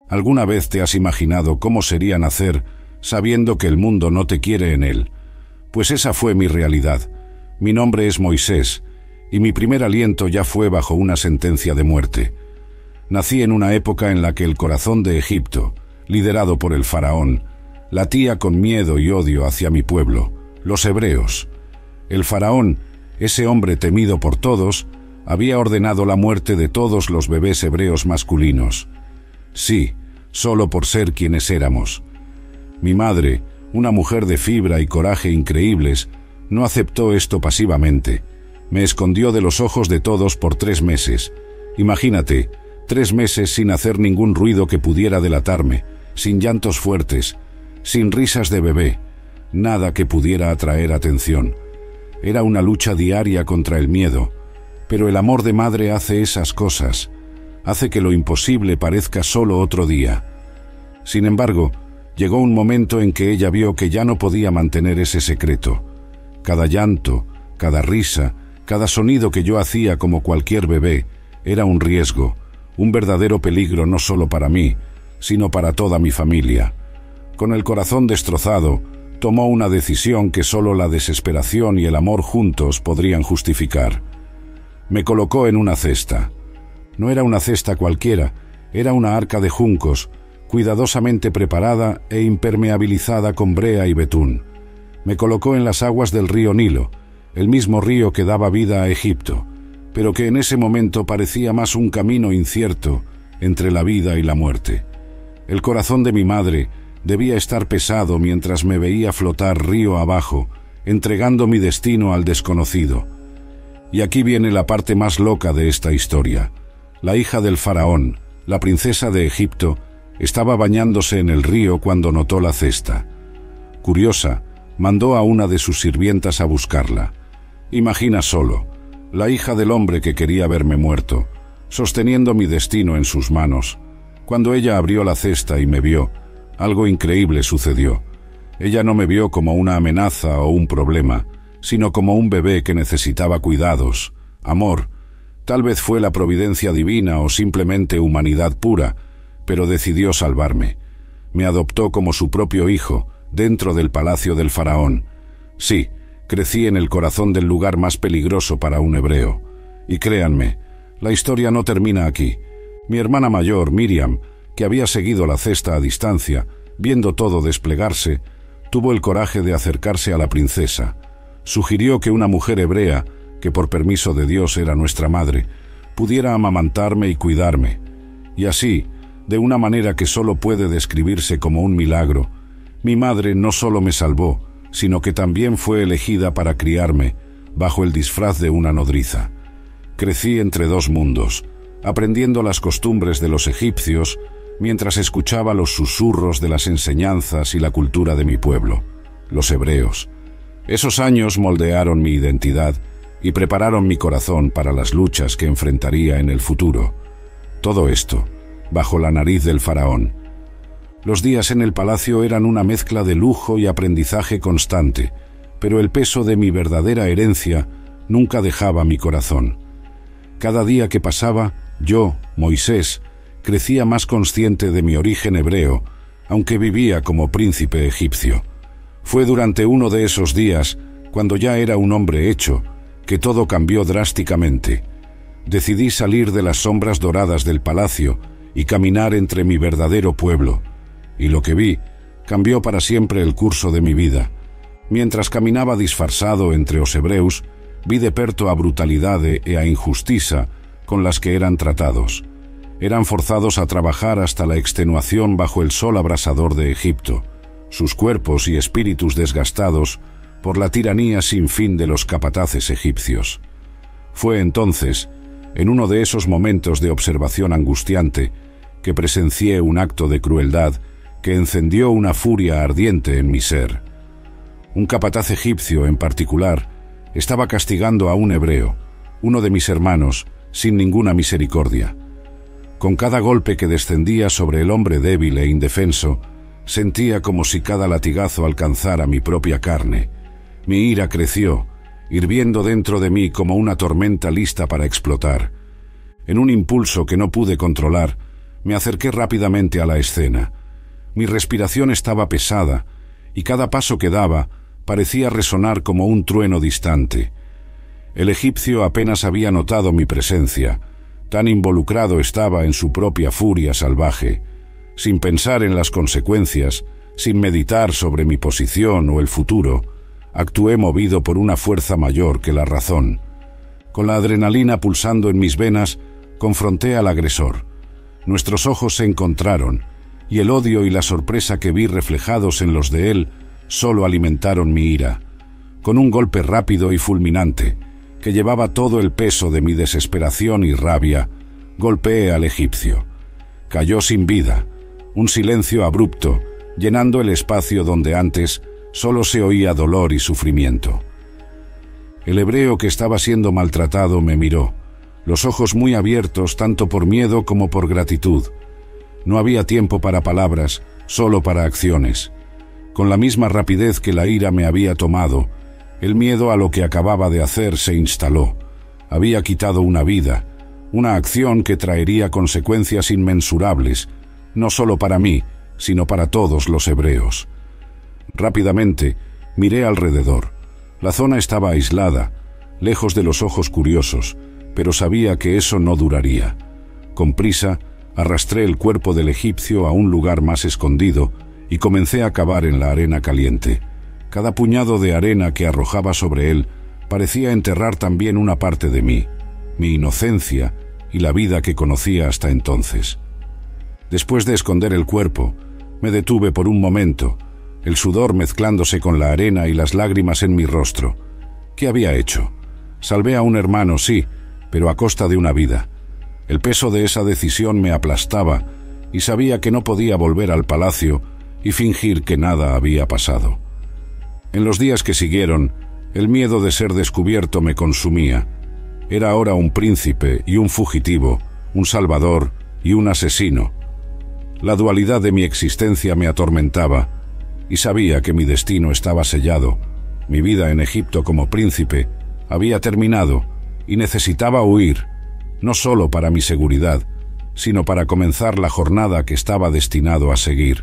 ¿Alguna vez te has imaginado cómo sería nacer sabiendo que el mundo no te quiere en él? Pues esa fue mi realidad. Mi nombre es Moisés, y mi primer aliento ya fue bajo una sentencia de muerte. Nací en una época en la que el corazón de Egipto, liderado por el faraón, latía con miedo y odio hacia mi pueblo, los hebreos. El faraón, ese hombre temido por todos, había ordenado la muerte de todos los bebés hebreos masculinos. Sí, solo por ser quienes éramos. Mi madre, una mujer de fibra y coraje increíbles, no aceptó esto pasivamente. Me escondió de los ojos de todos por 3 meses. Imagínate, 3 meses sin hacer ningún ruido que pudiera delatarme, sin llantos fuertes, sin risas de bebé, nada que pudiera atraer atención. Era una lucha diaria contra el miedo, pero el amor de madre hace esas cosas, hace que lo imposible parezca solo otro día. Sin embargo, llegó un momento en que ella vio que ya no podía mantener ese secreto. Cada llanto, cada risa, cada sonido que yo hacía como cualquier bebé, era un riesgo, un verdadero peligro no solo para mí, sino para toda mi familia. Con el corazón destrozado, tomó una decisión que solo la desesperación y el amor juntos podrían justificar. Me colocó en una cesta. No era una cesta cualquiera, era una arca de juncos, cuidadosamente preparada e impermeabilizada con brea y betún. Me colocó en las aguas del río Nilo, el mismo río que daba vida a Egipto, pero que en ese momento parecía más un camino incierto entre la vida y la muerte. El corazón de mi madre debía estar pesado mientras me veía flotar río abajo, entregando mi destino al desconocido. Y aquí viene la parte más loca de esta historia. La hija del faraón, la princesa de Egipto, estaba bañándose en el río cuando notó la cesta. Curiosa, mandó a una de sus sirvientas a buscarla. Imagina solo, la hija del hombre que quería verme muerto, sosteniendo mi destino en sus manos. Cuando ella abrió la cesta y me vio, algo increíble sucedió. Ella no me vio como una amenaza o un problema, sino como un bebé que necesitaba cuidados, amor. Tal vez fue la providencia divina o simplemente humanidad pura, pero decidió salvarme. Me adoptó como su propio hijo, dentro del palacio del faraón. Sí, crecí en el corazón del lugar más peligroso para un hebreo. Y créanme, la historia no termina aquí. Mi hermana mayor, Miriam, que había seguido la cesta a distancia, viendo todo desplegarse, tuvo el coraje de acercarse a la princesa. Sugirió que una mujer hebrea, que por permiso de Dios era nuestra madre, pudiera amamantarme y cuidarme. Y así, de una manera que solo puede describirse como un milagro, mi madre no solo me salvó, sino que también fue elegida para criarme, bajo el disfraz de una nodriza. Crecí entre 2 mundos, aprendiendo las costumbres de los egipcios, mientras escuchaba los susurros de las enseñanzas y la cultura de mi pueblo, los hebreos. Esos años moldearon mi identidad y prepararon mi corazón para las luchas que enfrentaría en el futuro. Todo esto, bajo la nariz del faraón. Los días en el palacio eran una mezcla de lujo y aprendizaje constante, pero el peso de mi verdadera herencia nunca dejaba mi corazón. Cada día que pasaba, yo, Moisés, crecía más consciente de mi origen hebreo, aunque vivía como príncipe egipcio. Fue durante uno de esos días, cuando ya era un hombre hecho, que todo cambió drásticamente. Decidí salir de las sombras doradas del palacio y caminar entre mi verdadero pueblo, y lo que vi cambió para siempre el curso de mi vida. Mientras caminaba disfarçado entre os hebreus, vi de perto a brutalidade e a injustiza con las que eran tratados. Eran forzados a trabajar hasta la extenuación bajo el sol abrasador de Egipto, sus cuerpos y espíritus desgastados por la tiranía sin fin de los capataces egipcios. Fue entonces, en uno de esos momentos de observación angustiante, que presencié un acto de crueldad que encendió una furia ardiente en mi ser. Un capataz egipcio, en particular, estaba castigando a un hebreo, uno de mis hermanos, sin ninguna misericordia. Con cada golpe que descendía sobre el hombre débil e indefenso, sentía como si cada latigazo alcanzara mi propia carne. Mi ira creció, hirviendo dentro de mí como una tormenta lista para explotar. En un impulso que no pude controlar, Me acerqué rápidamente a la escena. Mi respiración estaba pesada, y cada paso que daba parecía resonar como un trueno distante. El egipcio apenas había notado mi presencia, tan involucrado estaba en su propia furia salvaje. Sin pensar en las consecuencias, sin meditar sobre mi posición o el futuro, actué movido por una fuerza mayor que la razón. Con la adrenalina pulsando en mis venas, confronté al agresor. Nuestros ojos se encontraron, y el odio y la sorpresa que vi reflejados en los de él solo alimentaron mi ira. Con un golpe rápido y fulminante, que llevaba todo el peso de mi desesperación y rabia, golpeé al egipcio. Cayó sin vida, un silencio abrupto, llenando el espacio donde antes solo se oía dolor y sufrimiento. El hebreo que estaba siendo maltratado me miró, los ojos muy abiertos tanto por miedo como por gratitud. No había tiempo para palabras, solo para acciones. Con la misma rapidez que la ira me había tomado, el miedo a lo que acababa de hacer se instaló. Había quitado una vida, una acción que traería consecuencias inmensurables, no solo para mí, sino para todos los hebreos. Rápidamente miré alrededor. La zona estaba aislada, lejos de los ojos curiosos, pero sabía que eso no duraría. Con prisa, arrastré el cuerpo del egipcio a un lugar más escondido y comencé a cavar en la arena caliente. Cada puñado de arena que arrojaba sobre él parecía enterrar también una parte de mí, mi inocencia y la vida que conocía hasta entonces. Después de esconder el cuerpo, me detuve por un momento, el sudor mezclándose con la arena y las lágrimas en mi rostro. ¿Qué había hecho? Salvé a un hermano, sí, pero a costa de una vida. El peso de esa decisión me aplastaba y sabía que no podía volver al palacio y fingir que nada había pasado. En los días que siguieron, el miedo de ser descubierto me consumía. Era ahora un príncipe y un fugitivo, un salvador y un asesino. La dualidad de mi existencia me atormentaba y sabía que mi destino estaba sellado. Mi vida en Egipto como príncipe había terminado y necesitaba huir, no solo para mi seguridad, sino para comenzar la jornada que estaba destinado a seguir.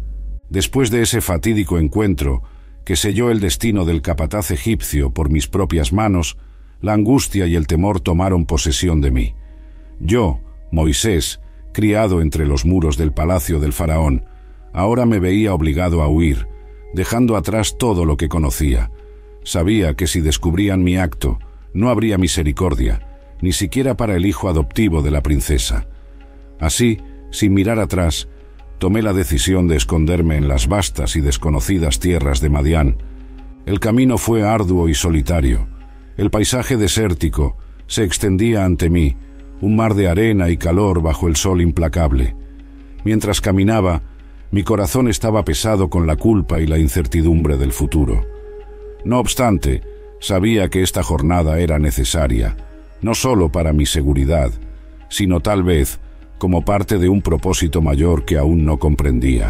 Después de ese fatídico encuentro, que selló el destino del capataz egipcio por mis propias manos, la angustia y el temor tomaron posesión de mí. Yo, Moisés, criado entre los muros del palacio del faraón, ahora me veía obligado a huir, dejando atrás todo lo que conocía. Sabía que si descubrían mi acto, no habría misericordia, ni siquiera para el hijo adoptivo de la princesa. Así, sin mirar atrás, tomé la decisión de esconderme en las vastas y desconocidas tierras de Madián. El camino fue arduo y solitario. El paisaje desértico se extendía ante mí, un mar de arena y calor bajo el sol implacable. Mientras caminaba, mi corazón estaba pesado con la culpa y la incertidumbre del futuro. No obstante, sabía que esta jornada era necesaria, no solo para mi seguridad, sino tal vez como parte de un propósito mayor que aún no comprendía.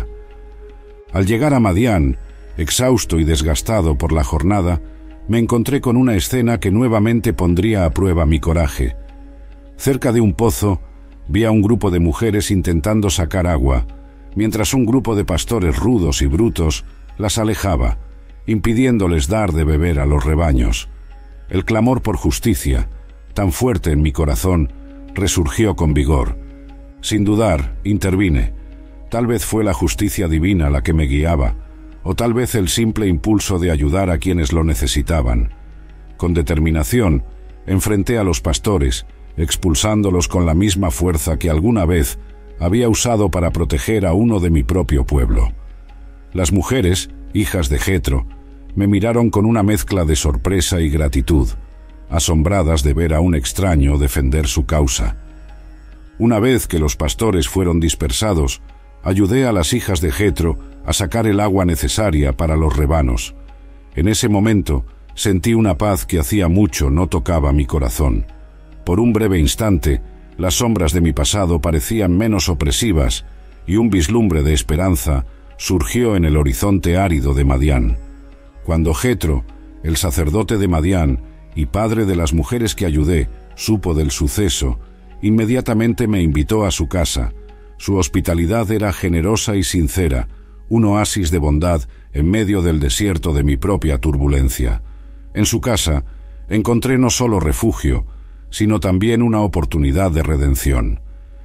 Al llegar a Madián, exhausto y desgastado por la jornada, me encontré con una escena que nuevamente pondría a prueba mi coraje. Cerca de un pozo, vi a un grupo de mujeres intentando sacar agua, mientras un grupo de pastores rudos y brutos las alejaba, impidiéndoles dar de beber a los rebaños. El clamor por justicia, tan fuerte en mi corazón, resurgió con vigor. Sin dudar, intervine. Tal vez fue la justicia divina la que me guiaba, o tal vez el simple impulso de ayudar a quienes lo necesitaban. Con determinación, enfrenté a los pastores, expulsándolos con la misma fuerza que alguna vez había usado para proteger a uno de mi propio pueblo. Las mujeres, hijas de Jetro, me miraron con una mezcla de sorpresa y gratitud, asombradas de ver a un extraño defender su causa. Una vez que los pastores fueron dispersados, ayudé a las hijas de Jetro a sacar el agua necesaria para los rebanos. En ese momento sentí una paz que hacía mucho no tocaba mi corazón. Por un breve instante, las sombras de mi pasado parecían menos opresivas y un vislumbre de esperanza surgió en el horizonte árido de Madián. Cuando Jetro, el sacerdote de Madián y padre de las mujeres que ayudé, supo del suceso, inmediatamente me invitó a su casa, Su hospitalidad era generosa y sincera, un oasis de bondad en medio del desierto de mi propia turbulencia. En su casa encontré no solo refugio, sino también una oportunidad de redención.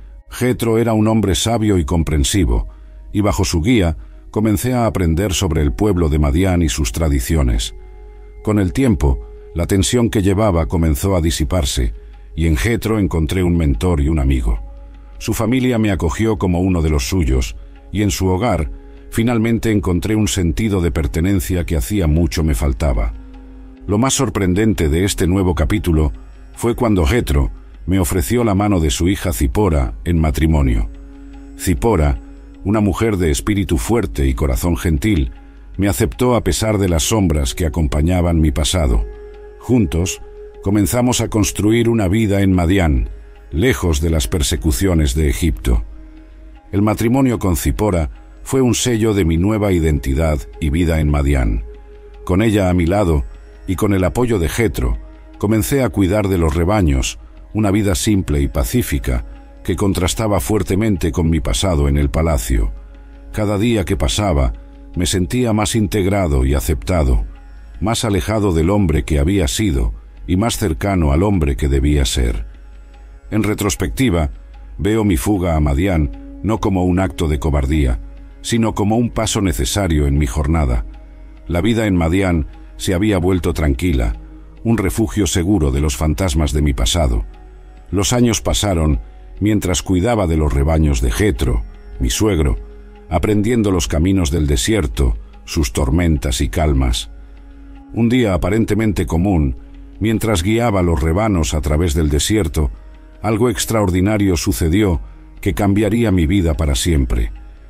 Jetro era un hombre sabio y comprensivo, y bajo su guía comencé a aprender sobre el pueblo de Madián y sus tradiciones. Con el tiempo, la tensión que llevaba comenzó a disiparse, y en Jetro encontré un mentor y un amigo. Su familia me acogió como uno de los suyos, y en su hogar finalmente encontré un sentido de pertenencia que hacía mucho me faltaba. Lo más sorprendente de este nuevo capítulo fue cuando Jetro me ofreció la mano de su hija Zipora en matrimonio. Zipora, una mujer de espíritu fuerte y corazón gentil, me aceptó a pesar de las sombras que acompañaban mi pasado. Juntos, comenzamos a construir una vida en Madián, lejos de las persecuciones de Egipto. El matrimonio con Zipora fue un sello de mi nueva identidad y vida en Madián. Con ella a mi lado, y con el apoyo de Jetro, comencé a cuidar de los rebaños, una vida simple y pacífica que contrastaba fuertemente con mi pasado en el palacio. Cada día que pasaba, me sentía más integrado y aceptado, más alejado del hombre que había sido y más cercano al hombre que debía ser. En retrospectiva, veo mi fuga a Madián no como un acto de cobardía, sino como un paso necesario en mi jornada. La vida en Madián se había vuelto tranquila, un refugio seguro de los fantasmas de mi pasado. Los años pasaron mientras cuidaba de los rebaños de Jetro, mi suegro, aprendiendo los caminos del desierto, sus tormentas y calmas. Un día aparentemente común, mientras guiaba los rebanos a través del desierto, algo extraordinario sucedió que cambiaría mi vida para siempre.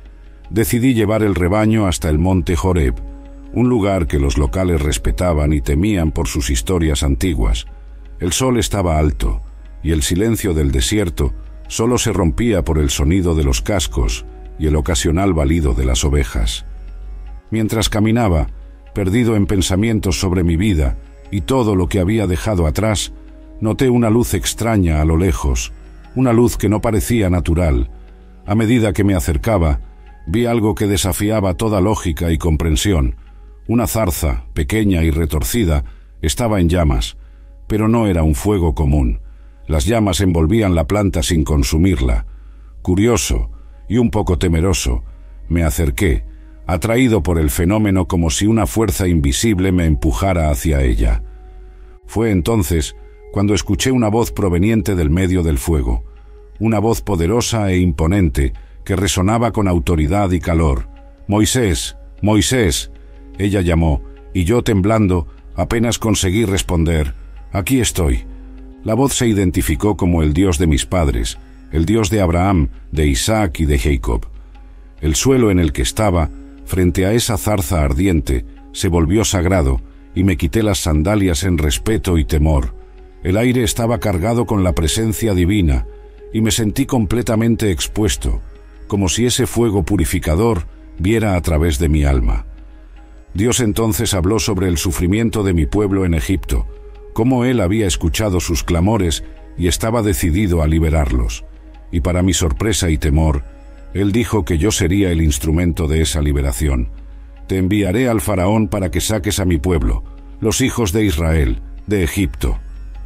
Decidí llevar el rebaño hasta el monte Horeb, un lugar que los locales respetaban y temían por sus historias antiguas. El sol estaba alto, y el silencio del desierto solo se rompía por el sonido de los cascos y el ocasional balido de las ovejas. Mientras caminaba, perdido en pensamientos sobre mi vida y todo lo que había dejado atrás, noté una luz extraña a lo lejos, una luz que no parecía natural. A medida que me acercaba, vi algo que desafiaba toda lógica y comprensión. Una zarza, pequeña y retorcida, estaba en llamas, pero no era un fuego común. Las llamas envolvían la planta sin consumirla. Curioso y un poco temeroso, me acerqué, atraído por el fenómeno como si una fuerza invisible me empujara hacia ella. Fue entonces cuando escuché una voz proveniente del medio del fuego, una voz poderosa e imponente que resonaba con autoridad y calor. «Moisés, Moisés», ella llamó, y yo, temblando, apenas conseguí responder. «Aquí estoy». La voz se identificó como el Dios de mis padres, el Dios de Abraham, de Isaac y de Jacob. El suelo en el que estaba, frente a esa zarza ardiente, se volvió sagrado, y me quité las sandalias en respeto y temor. El aire estaba cargado con la presencia divina, y me sentí completamente expuesto, como si ese fuego purificador viera a través de mi alma. Dios entonces habló sobre el sufrimiento de mi pueblo en Egipto, cómo Él había escuchado sus clamores y estaba decidido a liberarlos. Y para mi sorpresa y temor, Él dijo que yo sería el instrumento de esa liberación. «Te enviaré al faraón para que saques a mi pueblo, los hijos de Israel, de Egipto».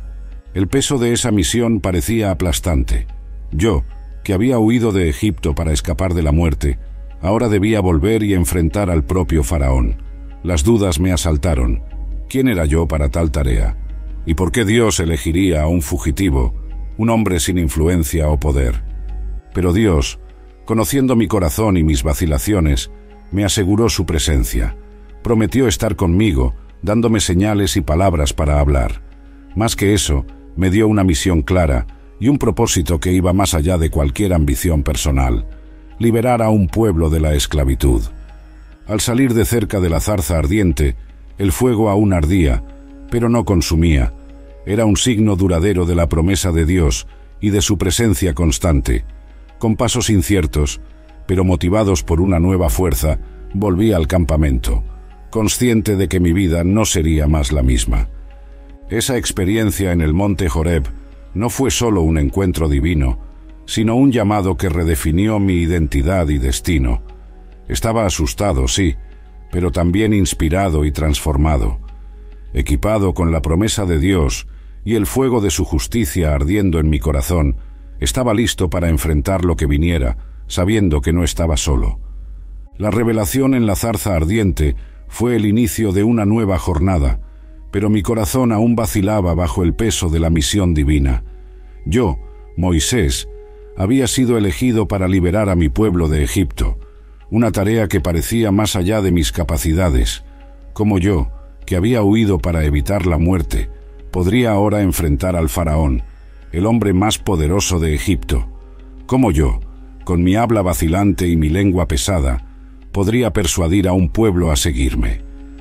El peso de esa misión parecía aplastante. Yo, que había huido de Egipto para escapar de la muerte, ahora debía volver y enfrentar al propio faraón. Las dudas me asaltaron. ¿Quién era yo para tal tarea? ¿Y por qué Dios elegiría a un fugitivo, un hombre sin influencia o poder? Pero Dios, conociendo mi corazón y mis vacilaciones, me aseguró su presencia. Prometió estar conmigo, dándome señales y palabras para hablar. Más que eso, me dio una misión clara y un propósito que iba más allá de cualquier ambición personal: liberar a un pueblo de la esclavitud. Al salir de cerca de la zarza ardiente, el fuego aún ardía, pero no consumía. Era un signo duradero de la promesa de Dios y de su presencia constante. Con pasos inciertos, pero motivados por una nueva fuerza, volví al campamento, consciente de que mi vida no sería más la misma. Esa experiencia en el monte Horeb no fue solo un encuentro divino, sino un llamado que redefinió mi identidad y destino. Estaba asustado, sí, pero también inspirado y transformado. Equipado con la promesa de Dios y el fuego de su justicia ardiendo en mi corazón, estaba listo para enfrentar lo que viniera, sabiendo que no estaba solo. La revelación en la zarza ardiente fue el inicio de una nueva jornada, pero mi corazón aún vacilaba bajo el peso de la misión divina. Yo, Moisés, había sido elegido para liberar a mi pueblo de Egipto, una tarea que parecía más allá de mis capacidades. Como yo, que había huido para evitar la muerte, podría ahora enfrentar al faraón, el hombre más poderoso de Egipto. Como yo, con mi habla vacilante y mi lengua pesada, podría persuadir a un pueblo a seguirme.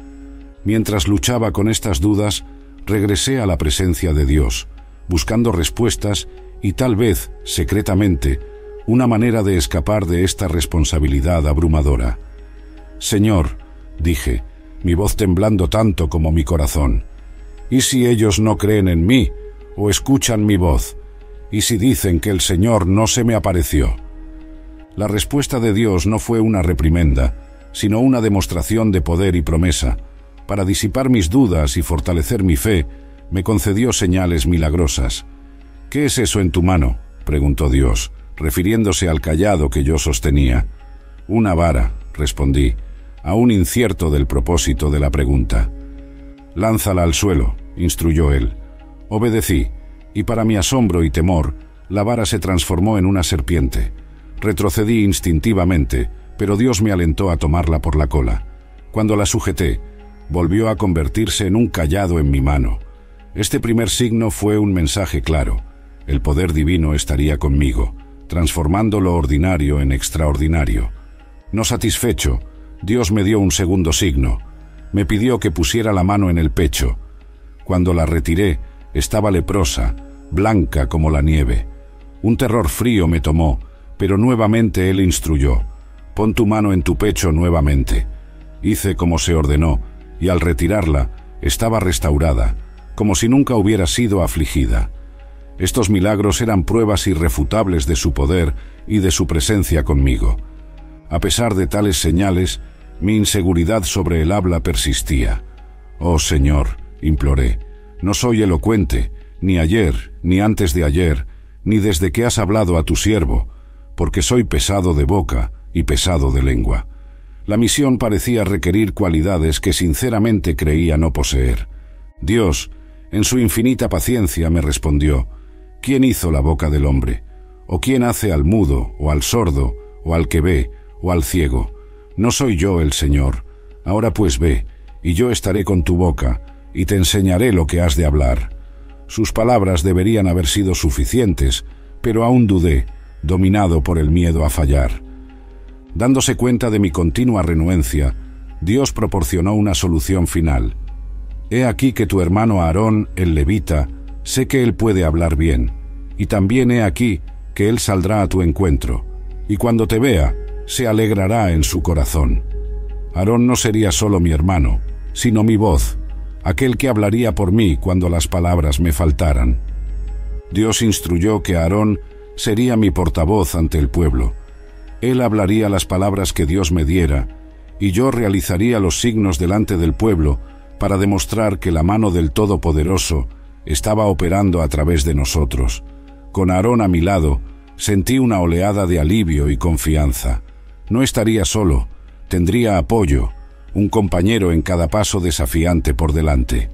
Mientras luchaba con estas dudas, regresé a la presencia de Dios, buscando respuestas y tal vez, secretamente, una manera de escapar de esta responsabilidad abrumadora. Señor, dije, mi voz temblando tanto como mi corazón, ¿y si ellos no creen en mí o escuchan mi voz? ¿Y si dicen que el Señor no se me apareció? La respuesta de Dios no fue una reprimenda, sino una demostración de poder y promesa. Para disipar mis dudas y fortalecer mi fe, me concedió señales milagrosas. «¿Qué es eso en tu mano?», preguntó Dios, refiriéndose al cayado que yo sostenía. «Una vara», respondí, aún incierto del propósito de la pregunta. «Lánzala al suelo», instruyó él. Obedecí, y para mi asombro y temor, la vara se transformó en una serpiente. Retrocedí instintivamente, pero Dios me alentó a tomarla por la cola. Cuando la sujeté, volvió a convertirse en un cayado en mi mano. Este primer signo fue un mensaje claro. El poder divino estaría conmigo, transformando lo ordinario en extraordinario. No satisfecho, Dios me dio un segundo signo. Me pidió que pusiera la mano en el pecho. Cuando la retiré, estaba leprosa, blanca como la nieve. Un terror frío me tomó, pero nuevamente él instruyó: «Pon tu mano en tu pecho nuevamente». Hice como se ordenó, y al retirarla, estaba restaurada, como si nunca hubiera sido afligida. Estos milagros eran pruebas irrefutables de su poder y de su presencia conmigo. A pesar de tales señales, mi inseguridad sobre el habla persistía. «Oh Señor», imploré, «no soy elocuente, ni ayer, ni antes de ayer, ni desde que has hablado a tu siervo, porque soy pesado de boca y pesado de lengua». La misión parecía requerir cualidades que sinceramente creía no poseer. Dios, en su infinita paciencia, me respondió: «¿Quién hizo la boca del hombre? ¿O quién hace al mudo, o al sordo, o al que ve, o al ciego? ¿No soy yo el Señor? Ahora pues ve, y yo estaré con tu boca, y te enseñaré lo que has de hablar». Sus palabras deberían haber sido suficientes, pero aún dudé, dominado por el miedo a fallar. Dándose cuenta de mi continua renuencia, Dios proporcionó una solución final. «He aquí que tu hermano Aarón, el levita, sé que él puede hablar bien, y también he aquí que él saldrá a tu encuentro, y cuando te vea, se alegrará en su corazón». Aarón no sería solo mi hermano, sino mi voz, aquel que hablaría por mí cuando las palabras me faltaran. Dios instruyó que Aarón sería mi portavoz ante el pueblo. Él hablaría las palabras que Dios me diera, y yo realizaría los signos delante del pueblo para demostrar que la mano del Todopoderoso estaba operando a través de nosotros. Con Aarón a mi lado, sentí una oleada de alivio y confianza. No estaría solo, tendría apoyo, un compañero en cada paso desafiante por delante.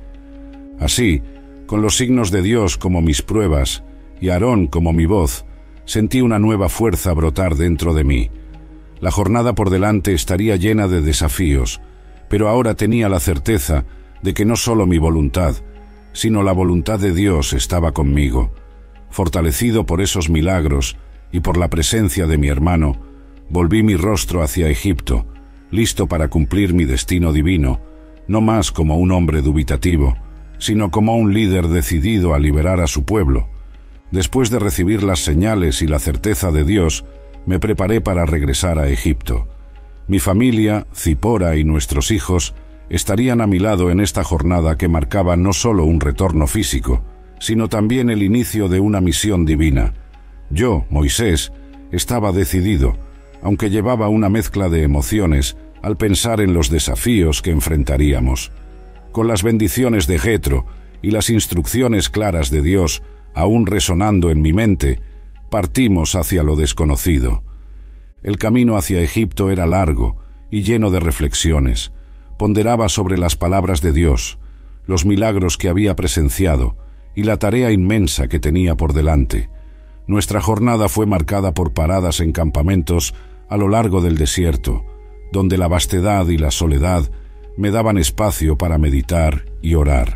Así, con los signos de Dios como mis pruebas y Aarón como mi voz, sentí una nueva fuerza brotar dentro de mí. La jornada por delante estaría llena de desafíos, pero ahora tenía la certeza de que no solo mi voluntad, sino la voluntad de Dios estaba conmigo. Fortalecido por esos milagros y por la presencia de mi hermano, volví mi rostro hacia Egipto, listo para cumplir mi destino divino, no más como un hombre dubitativo, sino como un líder decidido a liberar a su pueblo. Después de recibir las señales y la certeza de Dios, me preparé para regresar a Egipto. Mi familia, Zipora y nuestros hijos estarían a mi lado en esta jornada que marcaba no solo un retorno físico, sino también el inicio de una misión divina. Yo, Moisés, estaba decidido, aunque llevaba una mezcla de emociones al pensar en los desafíos que enfrentaríamos. Con las bendiciones de Jetro y las instrucciones claras de Dios aún resonando en mi mente, partimos hacia lo desconocido. El camino hacia Egipto era largo y lleno de reflexiones. Ponderaba sobre las palabras de Dios, los milagros que había presenciado y la tarea inmensa que tenía por delante. Nuestra jornada fue marcada por paradas en campamentos a lo largo del desierto, donde la vastedad y la soledad me daban espacio para meditar y orar.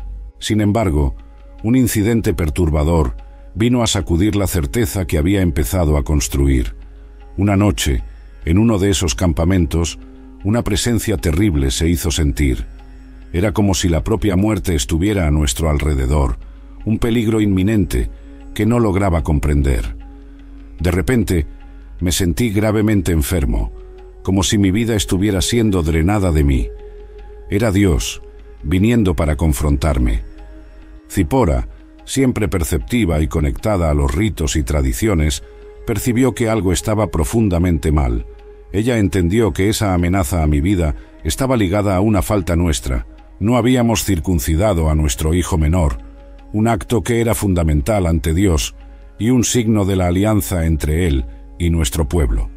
Sin embargo, un incidente perturbador vino a sacudir la certeza que había empezado a construir. Una noche, en uno de esos campamentos, una presencia terrible se hizo sentir. Era como si la propia muerte estuviera a nuestro alrededor, un peligro inminente que no lograba comprender. De repente, me sentí gravemente enfermo, como si mi vida estuviera siendo drenada de mí. Era Dios, viniendo para confrontarme. Zipora, siempre perceptiva y conectada a los ritos y tradiciones, percibió que algo estaba profundamente mal. Ella entendió que esa amenaza a mi vida estaba ligada a una falta nuestra. No habíamos circuncidado a nuestro hijo menor, un acto que era fundamental ante Dios y un signo de la alianza entre Él y nuestro pueblo.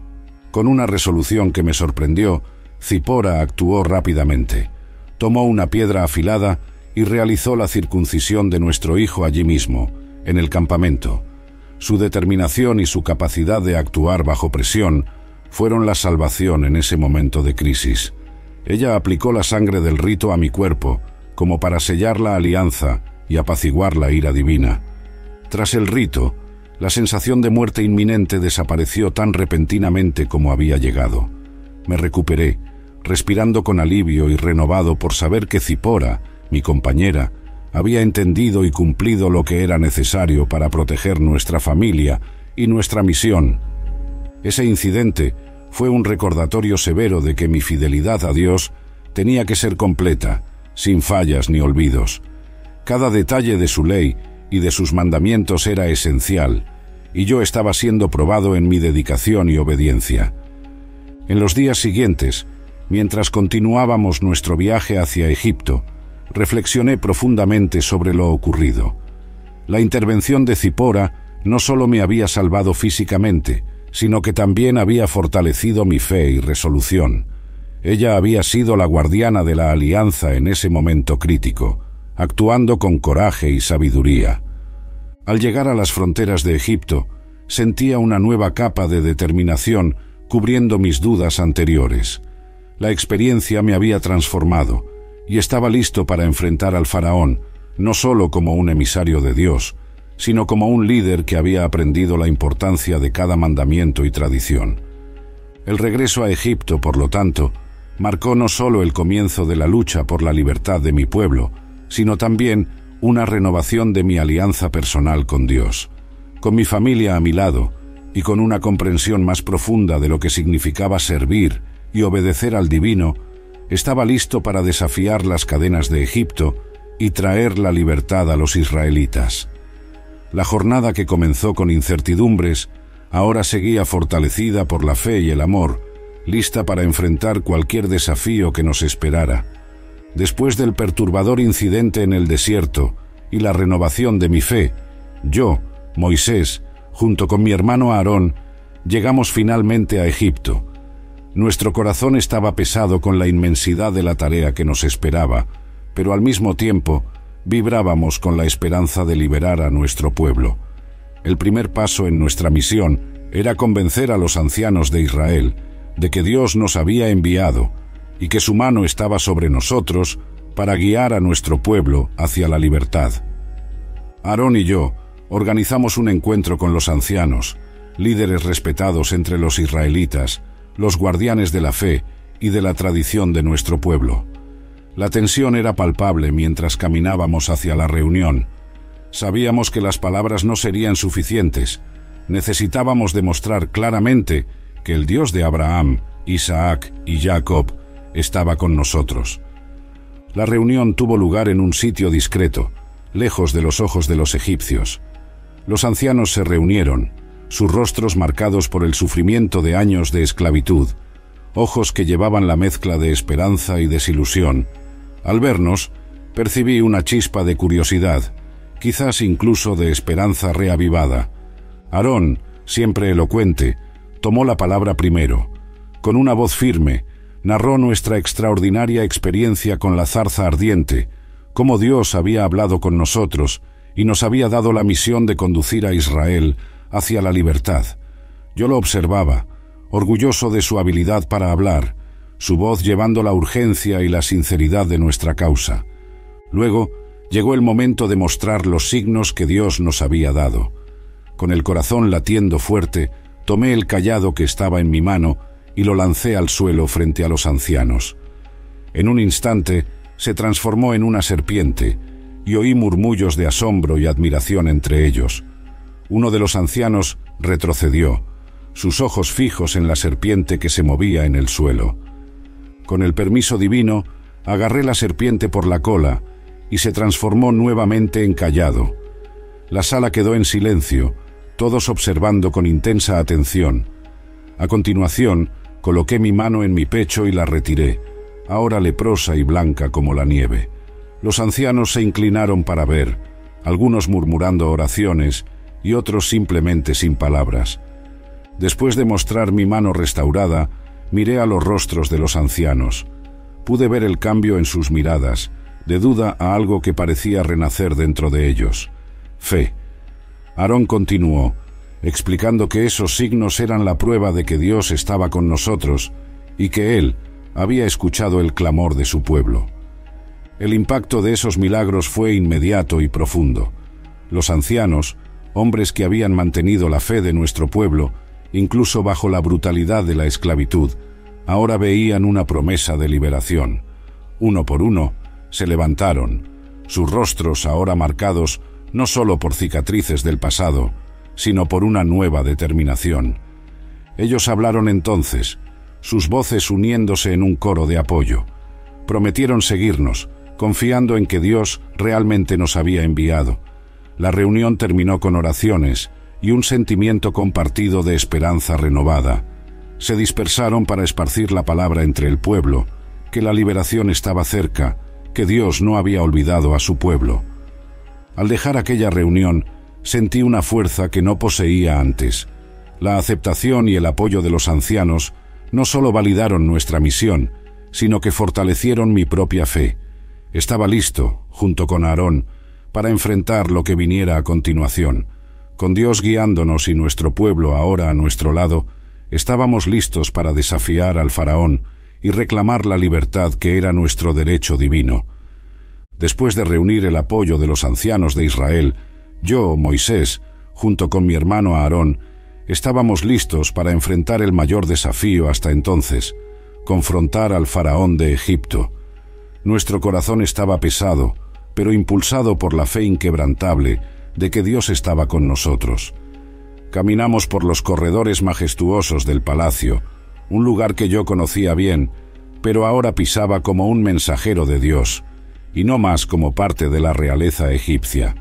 Con una resolución que me sorprendió, Zipora actuó rápidamente. Tomó una piedra afilada y realizó la circuncisión de nuestro hijo allí mismo, en el campamento. Su determinación y su capacidad de actuar bajo presión fueron la salvación en ese momento de crisis. Ella aplicó la sangre del rito a mi cuerpo, como para sellar la alianza y apaciguar la ira divina. Tras el rito, la sensación de muerte inminente desapareció tan repentinamente como había llegado. Me recuperé, respirando con alivio y renovado por saber que Zipora, mi compañera, había entendido y cumplido lo que era necesario para proteger nuestra familia y nuestra misión. Ese incidente fue un recordatorio severo de que mi fidelidad a Dios tenía que ser completa, sin fallas ni olvidos. Cada detalle de su ley y de sus mandamientos era esencial, y yo estaba siendo probado en mi dedicación y obediencia. En los días siguientes, mientras continuábamos nuestro viaje hacia Egipto, reflexioné profundamente sobre lo ocurrido. La intervención de Zipora no solo me había salvado físicamente, sino que también había fortalecido mi fe y resolución. Ella había sido la guardiana de la alianza en ese momento crítico, actuando con coraje y sabiduría. Al llegar a las fronteras de Egipto, sentía una nueva capa de determinación cubriendo mis dudas anteriores. La experiencia me había transformado, y estaba listo para enfrentar al faraón, no solo como un emisario de Dios, sino como un líder que había aprendido la importancia de cada mandamiento y tradición. El regreso a Egipto, por lo tanto, marcó no solo el comienzo de la lucha por la libertad de mi pueblo, sino también una renovación de mi alianza personal con Dios. Con mi familia a mi lado, y con una comprensión más profunda de lo que significaba servir y obedecer al Divino, estaba listo para desafiar las cadenas de Egipto y traer la libertad a los israelitas. La jornada que comenzó con incertidumbres, ahora seguía fortalecida por la fe y el amor, lista para enfrentar cualquier desafío que nos esperara. Después del perturbador incidente en el desierto y la renovación de mi fe, yo, Moisés, junto con mi hermano Aarón, llegamos finalmente a Egipto. Nuestro corazón estaba pesado con la inmensidad de la tarea que nos esperaba, pero al mismo tiempo vibrábamos con la esperanza de liberar a nuestro pueblo. El primer paso en nuestra misión era convencer a los ancianos de Israel de que Dios nos había enviado y que su mano estaba sobre nosotros para guiar a nuestro pueblo hacia la libertad. Aarón y yo organizamos un encuentro con los ancianos, líderes respetados entre los israelitas, los guardianes de la fe y de la tradición de nuestro pueblo. La tensión era palpable mientras caminábamos hacia la reunión. Sabíamos que las palabras no serían suficientes. Necesitábamos demostrar claramente que el Dios de Abraham, Isaac y Jacob estaba con nosotros. La reunión tuvo lugar en un sitio discreto, lejos de los ojos de los egipcios. Los ancianos se reunieron, sus rostros marcados por el sufrimiento de años de esclavitud, ojos que llevaban la mezcla de esperanza y desilusión. Al vernos, percibí una chispa de curiosidad, quizás incluso de esperanza reavivada. Aarón, siempre elocuente, tomó la palabra primero. Con una voz firme, narró nuestra extraordinaria experiencia con la zarza ardiente, cómo Dios había hablado con nosotros y nos había dado la misión de conducir a Israel hacia la libertad. Yo lo observaba, orgulloso de su habilidad para hablar, su voz llevando la urgencia y la sinceridad de nuestra causa. Luego, llegó el momento de mostrar los signos que Dios nos había dado. Con el corazón latiendo fuerte, tomé el cayado que estaba en mi mano y lo lancé al suelo frente a los ancianos. En un instante, se transformó en una serpiente, y oí murmullos de asombro y admiración entre ellos. Uno de los ancianos retrocedió, sus ojos fijos en la serpiente que se movía en el suelo. Con el permiso divino, agarré la serpiente por la cola y se transformó nuevamente en cayado. La sala quedó en silencio, todos observando con intensa atención. A continuación, coloqué mi mano en mi pecho y la retiré, ahora leprosa y blanca como la nieve. Los ancianos se inclinaron para ver, algunos murmurando oraciones y otros simplemente sin palabras. Después de mostrar mi mano restaurada, miré a los rostros de los ancianos. Pude ver el cambio en sus miradas, de duda a algo que parecía renacer dentro de ellos. Fe. Aarón continuó, explicando que esos signos eran la prueba de que Dios estaba con nosotros y que Él había escuchado el clamor de su pueblo. El impacto de esos milagros fue inmediato y profundo. Los ancianos, hombres que habían mantenido la fe de nuestro pueblo, incluso bajo la brutalidad de la esclavitud, ahora veían una promesa de liberación. Uno por uno, se levantaron, sus rostros ahora marcados no solo por cicatrices del pasado, sino por una nueva determinación. Ellos hablaron entonces, sus voces uniéndose en un coro de apoyo. Prometieron seguirnos, confiando en que Dios realmente nos había enviado. La reunión terminó con oraciones y un sentimiento compartido de esperanza renovada. Se dispersaron para esparcir la palabra entre el pueblo, que la liberación estaba cerca, que Dios no había olvidado a su pueblo. Al dejar aquella reunión, sentí una fuerza que no poseía antes. La aceptación y el apoyo de los ancianos no solo validaron nuestra misión, sino que fortalecieron mi propia fe. Estaba listo, junto con Aarón, para enfrentar lo que viniera a continuación. Con Dios guiándonos y nuestro pueblo ahora a nuestro lado, estábamos listos para desafiar al faraón y reclamar la libertad que era nuestro derecho divino. Después de reunir el apoyo de los ancianos de Israel, yo, Moisés, junto con mi hermano Aarón, estábamos listos para enfrentar el mayor desafío hasta entonces, confrontar al faraón de Egipto. Nuestro corazón estaba pesado, pero impulsado por la fe inquebrantable de que Dios estaba con nosotros. Caminamos por los corredores majestuosos del palacio, un lugar que yo conocía bien, pero ahora pisaba como un mensajero de Dios, y no más como parte de la realeza egipcia.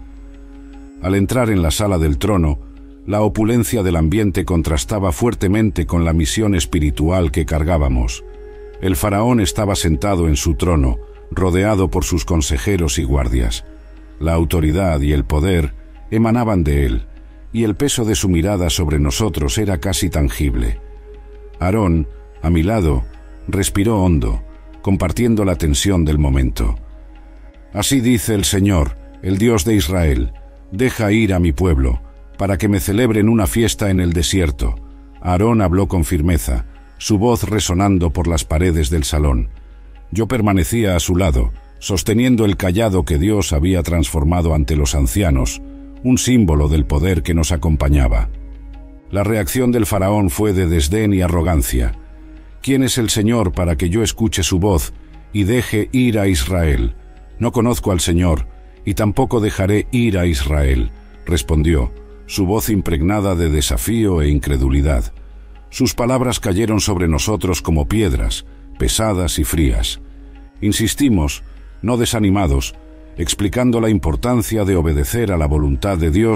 Al entrar en la sala del trono, la opulencia del ambiente contrastaba fuertemente con la misión espiritual que cargábamos. El faraón estaba sentado en su trono, rodeado por sus consejeros y guardias. La autoridad y el poder emanaban de él, y el peso de su mirada sobre nosotros era casi tangible. Aarón, a mi lado, respiró hondo, compartiendo la tensión del momento. Así dice el Señor, el Dios de Israel, deja ir a mi pueblo, para que me celebren una fiesta en el desierto. Aarón habló con firmeza, su voz resonando por las paredes del salón. Yo permanecía a su lado, sosteniendo el cayado que Dios había transformado ante los ancianos, un símbolo del poder que nos acompañaba. La reacción del faraón fue de desdén y arrogancia. ¿Quién es el Señor para que yo escuche su voz y deje ir a Israel? No conozco al Señor, y tampoco dejaré ir a Israel, respondió, su voz impregnada de desafío e incredulidad. Sus palabras cayeron sobre nosotros como piedras, pesadas y frías. Insistimos, no desanimados, explicando la importancia de obedecer a la voluntad de Dios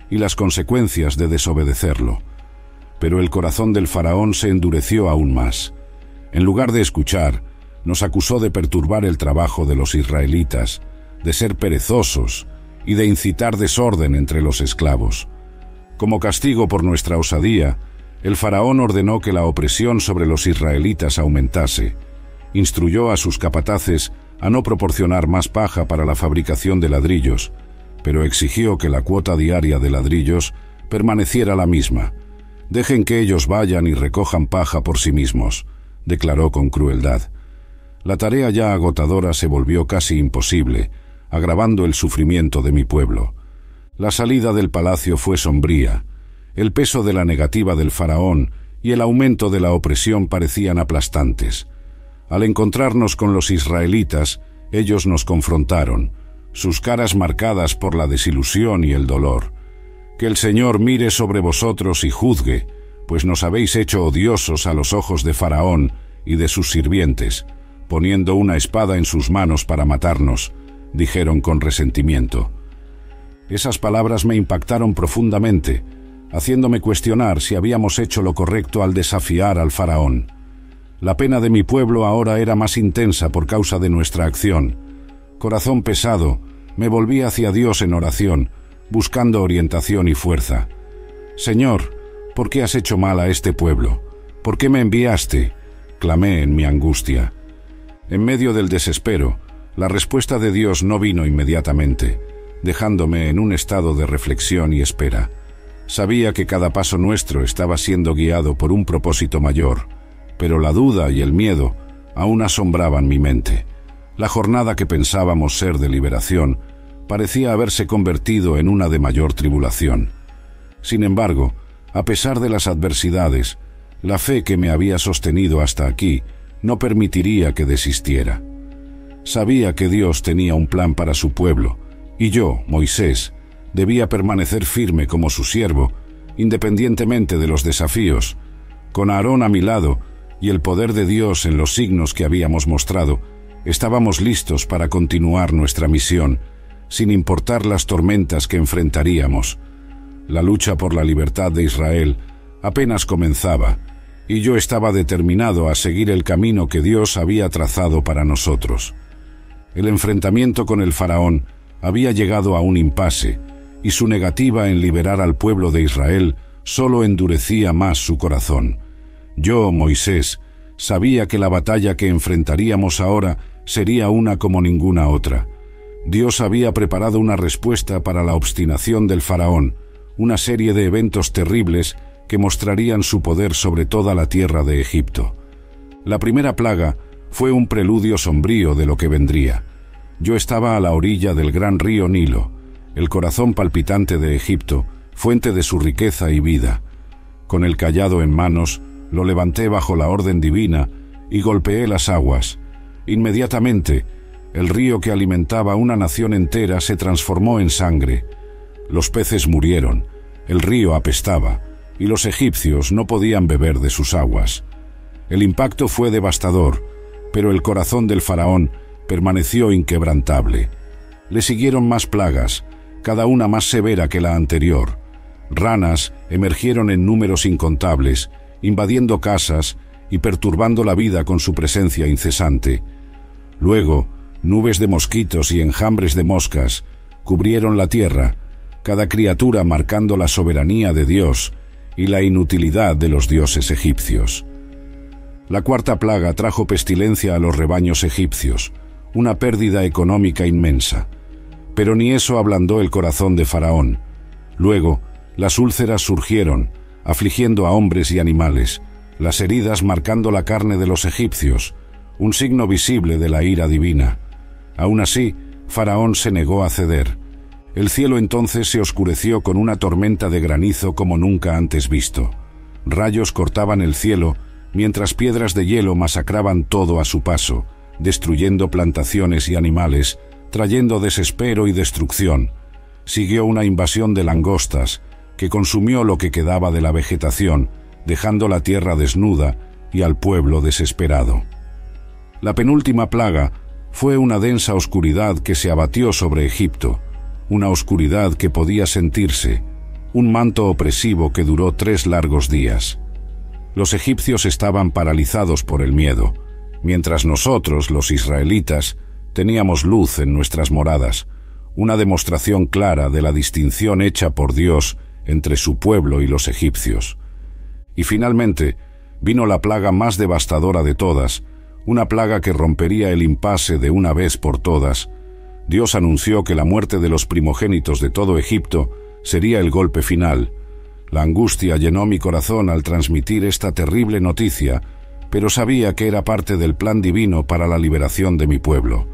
y las consecuencias de desobedecerlo. Pero el corazón del faraón se endureció aún más. En lugar de escuchar, nos acusó de perturbar el trabajo de los israelitas, de ser perezosos y de incitar desorden entre los esclavos. Como castigo por nuestra osadía, el faraón ordenó que la opresión sobre los israelitas aumentase. Instruyó a sus capataces a no proporcionar más paja para la fabricación de ladrillos, pero exigió que la cuota diaria de ladrillos permaneciera la misma. «Dejen que ellos vayan y recojan paja por sí mismos», declaró con crueldad. La tarea ya agotadora se volvió casi imposible, agravando el sufrimiento de mi pueblo. La salida del palacio fue sombría. El peso de la negativa del faraón y el aumento de la opresión parecían aplastantes. Al encontrarnos con los israelitas, ellos nos confrontaron, sus caras marcadas por la desilusión y el dolor. «Que el Señor mire sobre vosotros y juzgue, pues nos habéis hecho odiosos a los ojos de Faraón y de sus sirvientes, poniendo una espada en sus manos para matarnos», dijeron con resentimiento. Esas palabras me impactaron profundamente, haciéndome cuestionar si habíamos hecho lo correcto al desafiar al faraón. La pena de mi pueblo ahora era más intensa por causa de nuestra acción. Corazón pesado, me volví hacia Dios en oración, buscando orientación y fuerza. «Señor, ¿por qué has hecho mal a este pueblo? ¿Por qué me enviaste?», clamé en mi angustia. En medio del desespero, la respuesta de Dios no vino inmediatamente, dejándome en un estado de reflexión y espera. Sabía que cada paso nuestro estaba siendo guiado por un propósito mayor, pero la duda y el miedo aún asombraban mi mente. La jornada que pensábamos ser de liberación parecía haberse convertido en una de mayor tribulación. Sin embargo, a pesar de las adversidades, la fe que me había sostenido hasta aquí no permitiría que desistiera. Sabía que Dios tenía un plan para su pueblo, y yo, Moisés, debía permanecer firme como su siervo, independientemente de los desafíos. Con Aarón a mi lado y el poder de Dios en los signos que habíamos mostrado, estábamos listos para continuar nuestra misión, sin importar las tormentas que enfrentaríamos. La lucha por la libertad de Israel apenas comenzaba, y yo estaba determinado a seguir el camino que Dios había trazado para nosotros. El enfrentamiento con el faraón había llegado a un impasse, y su negativa en liberar al pueblo de Israel solo endurecía más su corazón. Yo, Moisés, sabía que la batalla que enfrentaríamos ahora sería una como ninguna otra. Dios había preparado una respuesta para la obstinación del faraón, una serie de eventos terribles que mostrarían su poder sobre toda la tierra de Egipto. La primera plaga fue un preludio sombrío de lo que vendría. Yo estaba a la orilla del gran río Nilo, el corazón palpitante de Egipto, fuente de su riqueza y vida. Con el cayado en manos, lo levanté bajo la orden divina y golpeé las aguas. Inmediatamente, el río que alimentaba una nación entera se transformó en sangre. Los peces murieron, el río apestaba, y los egipcios no podían beber de sus aguas. El impacto fue devastador, pero el corazón del faraón permaneció inquebrantable. Le siguieron más plagas, cada una más severa que la anterior. Ranas emergieron en números incontables, invadiendo casas y perturbando la vida con su presencia incesante. Luego, nubes de mosquitos y enjambres de moscas cubrieron la tierra, cada criatura marcando la soberanía de Dios y la inutilidad de los dioses egipcios. La cuarta plaga trajo pestilencia a los rebaños egipcios, una pérdida económica inmensa. Pero ni eso ablandó el corazón de Faraón. Luego, las úlceras surgieron, afligiendo a hombres y animales, las heridas marcando la carne de los egipcios, un signo visible de la ira divina. Aún así, Faraón se negó a ceder. El cielo entonces se oscureció con una tormenta de granizo como nunca antes visto. Rayos cortaban el cielo, mientras piedras de hielo masacraban todo a su paso, destruyendo plantaciones y animales, trayendo desespero y destrucción. Siguió una invasión de langostas, que consumió lo que quedaba de la vegetación, dejando la tierra desnuda y al pueblo desesperado. La penúltima plaga fue una densa oscuridad que se abatió sobre Egipto, una oscuridad que podía sentirse, un manto opresivo que duró 3 largos días. Los egipcios estaban paralizados por el miedo, mientras nosotros, los israelitas, teníamos luz en nuestras moradas, una demostración clara de la distinción hecha por Dios entre su pueblo y los egipcios. Y finalmente vino la plaga más devastadora de todas, una plaga que rompería el impasse de una vez por todas. Dios anunció que la muerte de los primogénitos de todo Egipto sería el golpe final. La angustia llenó mi corazón al transmitir esta terrible noticia, pero sabía que era parte del plan divino para la liberación de mi pueblo.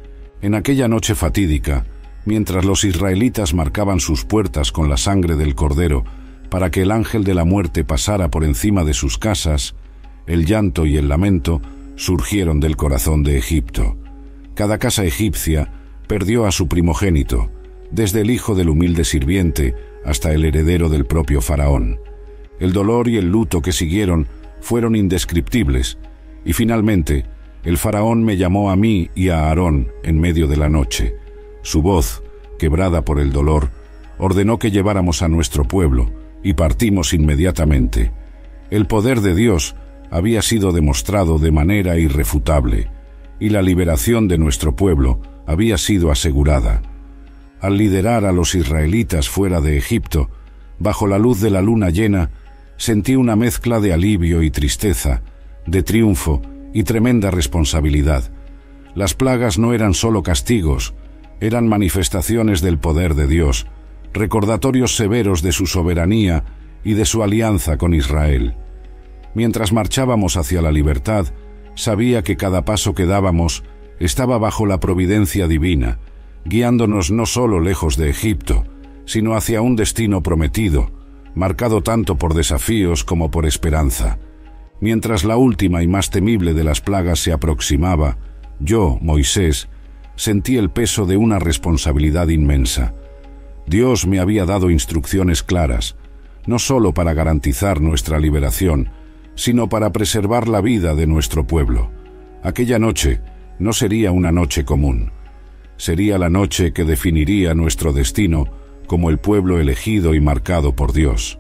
En aquella noche fatídica, mientras los israelitas marcaban sus puertas con la sangre del cordero para que el ángel de la muerte pasara por encima de sus casas, el llanto y el lamento surgieron del corazón de Egipto. Cada casa egipcia perdió a su primogénito, desde el hijo del humilde sirviente hasta el heredero del propio faraón. El dolor y el luto que siguieron fueron indescriptibles, y finalmente el faraón me llamó a mí y a Aarón en medio de la noche. Su voz, quebrada por el dolor, ordenó que lleváramos a nuestro pueblo, y partimos inmediatamente. El poder de Dios había sido demostrado de manera irrefutable, y la liberación de nuestro pueblo había sido asegurada. Al liderar a los israelitas fuera de Egipto, bajo la luz de la luna llena, sentí una mezcla de alivio y tristeza, de triunfo y tremenda responsabilidad. Las plagas no eran solo castigos, eran manifestaciones del poder de Dios, recordatorios severos de su soberanía y de su alianza con Israel. Mientras marchábamos hacia la libertad, sabía que cada paso que dábamos estaba bajo la providencia divina, guiándonos no solo lejos de Egipto, sino hacia un destino prometido, marcado tanto por desafíos como por esperanza. Mientras la última y más temible de las plagas se aproximaba, yo, Moisés, sentí el peso de una responsabilidad inmensa. Dios me había dado instrucciones claras, no solo para garantizar nuestra liberación, sino para preservar la vida de nuestro pueblo. Aquella noche no sería una noche común. Sería la noche que definiría nuestro destino como el pueblo elegido y marcado por Dios.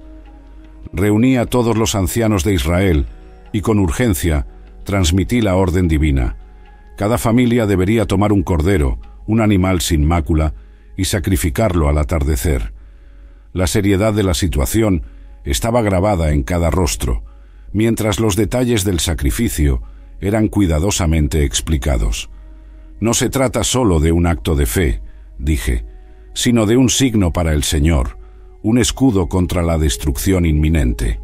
Reuní a todos los ancianos de Israel y con urgencia transmití la orden divina. Cada familia debería tomar un cordero, un animal sin mácula, y sacrificarlo al atardecer. La seriedad de la situación estaba grabada en cada rostro, mientras los detalles del sacrificio eran cuidadosamente explicados. No se trata solo de un acto de fe, dije, sino de un signo para el Señor, un escudo contra la destrucción inminente.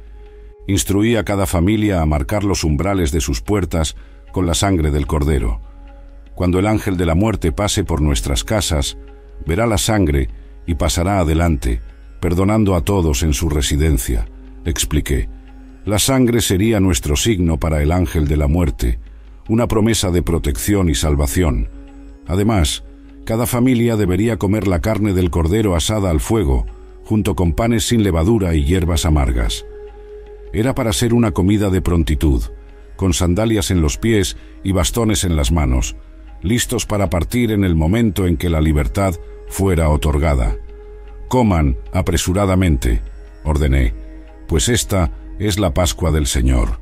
Instruí a cada familia a marcar los umbrales de sus puertas con la sangre del cordero. Cuando el ángel de la muerte pase por nuestras casas, verá la sangre y pasará adelante, perdonando a todos en su residencia, expliqué. La sangre sería nuestro signo para el ángel de la muerte, una promesa de protección y salvación. Además, cada familia debería comer la carne del cordero asada al fuego, junto con panes sin levadura y hierbas amargas. Era para ser una comida de prontitud, con sandalias en los pies y bastones en las manos, listos para partir en el momento en que la libertad fuera otorgada. Coman apresuradamente, ordené, pues esta es la Pascua del Señor.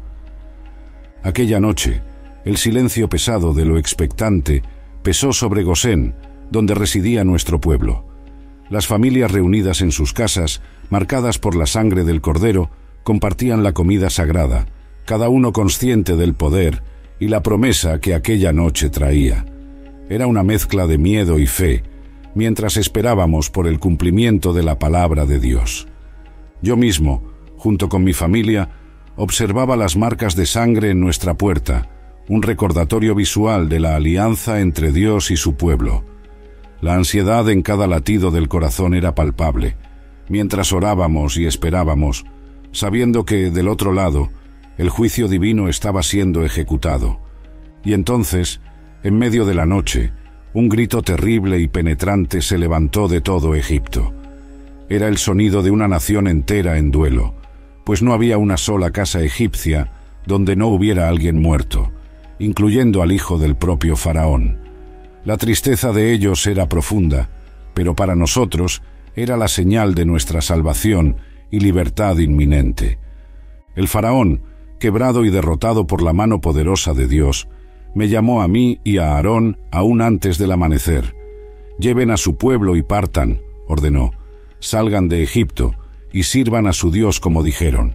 Aquella noche, el silencio pesado de lo expectante pesó sobre Gosén, donde residía nuestro pueblo. Las familias reunidas en sus casas, marcadas por la sangre del cordero, compartían la comida sagrada, cada uno consciente del poder y la promesa que aquella noche traía. Era una mezcla de miedo y fe, mientras esperábamos por el cumplimiento de la palabra de Dios. Yo mismo, junto con mi familia, observaba las marcas de sangre en nuestra puerta, un recordatorio visual de la alianza entre Dios y su pueblo. La ansiedad en cada latido del corazón era palpable, mientras orábamos y esperábamos, sabiendo que, del otro lado, el juicio divino estaba siendo ejecutado. Y entonces, en medio de la noche, un grito terrible y penetrante se levantó de todo Egipto. Era el sonido de una nación entera en duelo, pues no había una sola casa egipcia donde no hubiera alguien muerto, incluyendo al hijo del propio faraón. La tristeza de ellos era profunda, pero para nosotros era la señal de nuestra salvación y libertad inminente. El faraón, quebrado y derrotado por la mano poderosa de Dios, me llamó a mí y a Aarón aún antes del amanecer. «Lleven a su pueblo y partan», ordenó. «Salgan de Egipto y sirvan a su Dios como dijeron».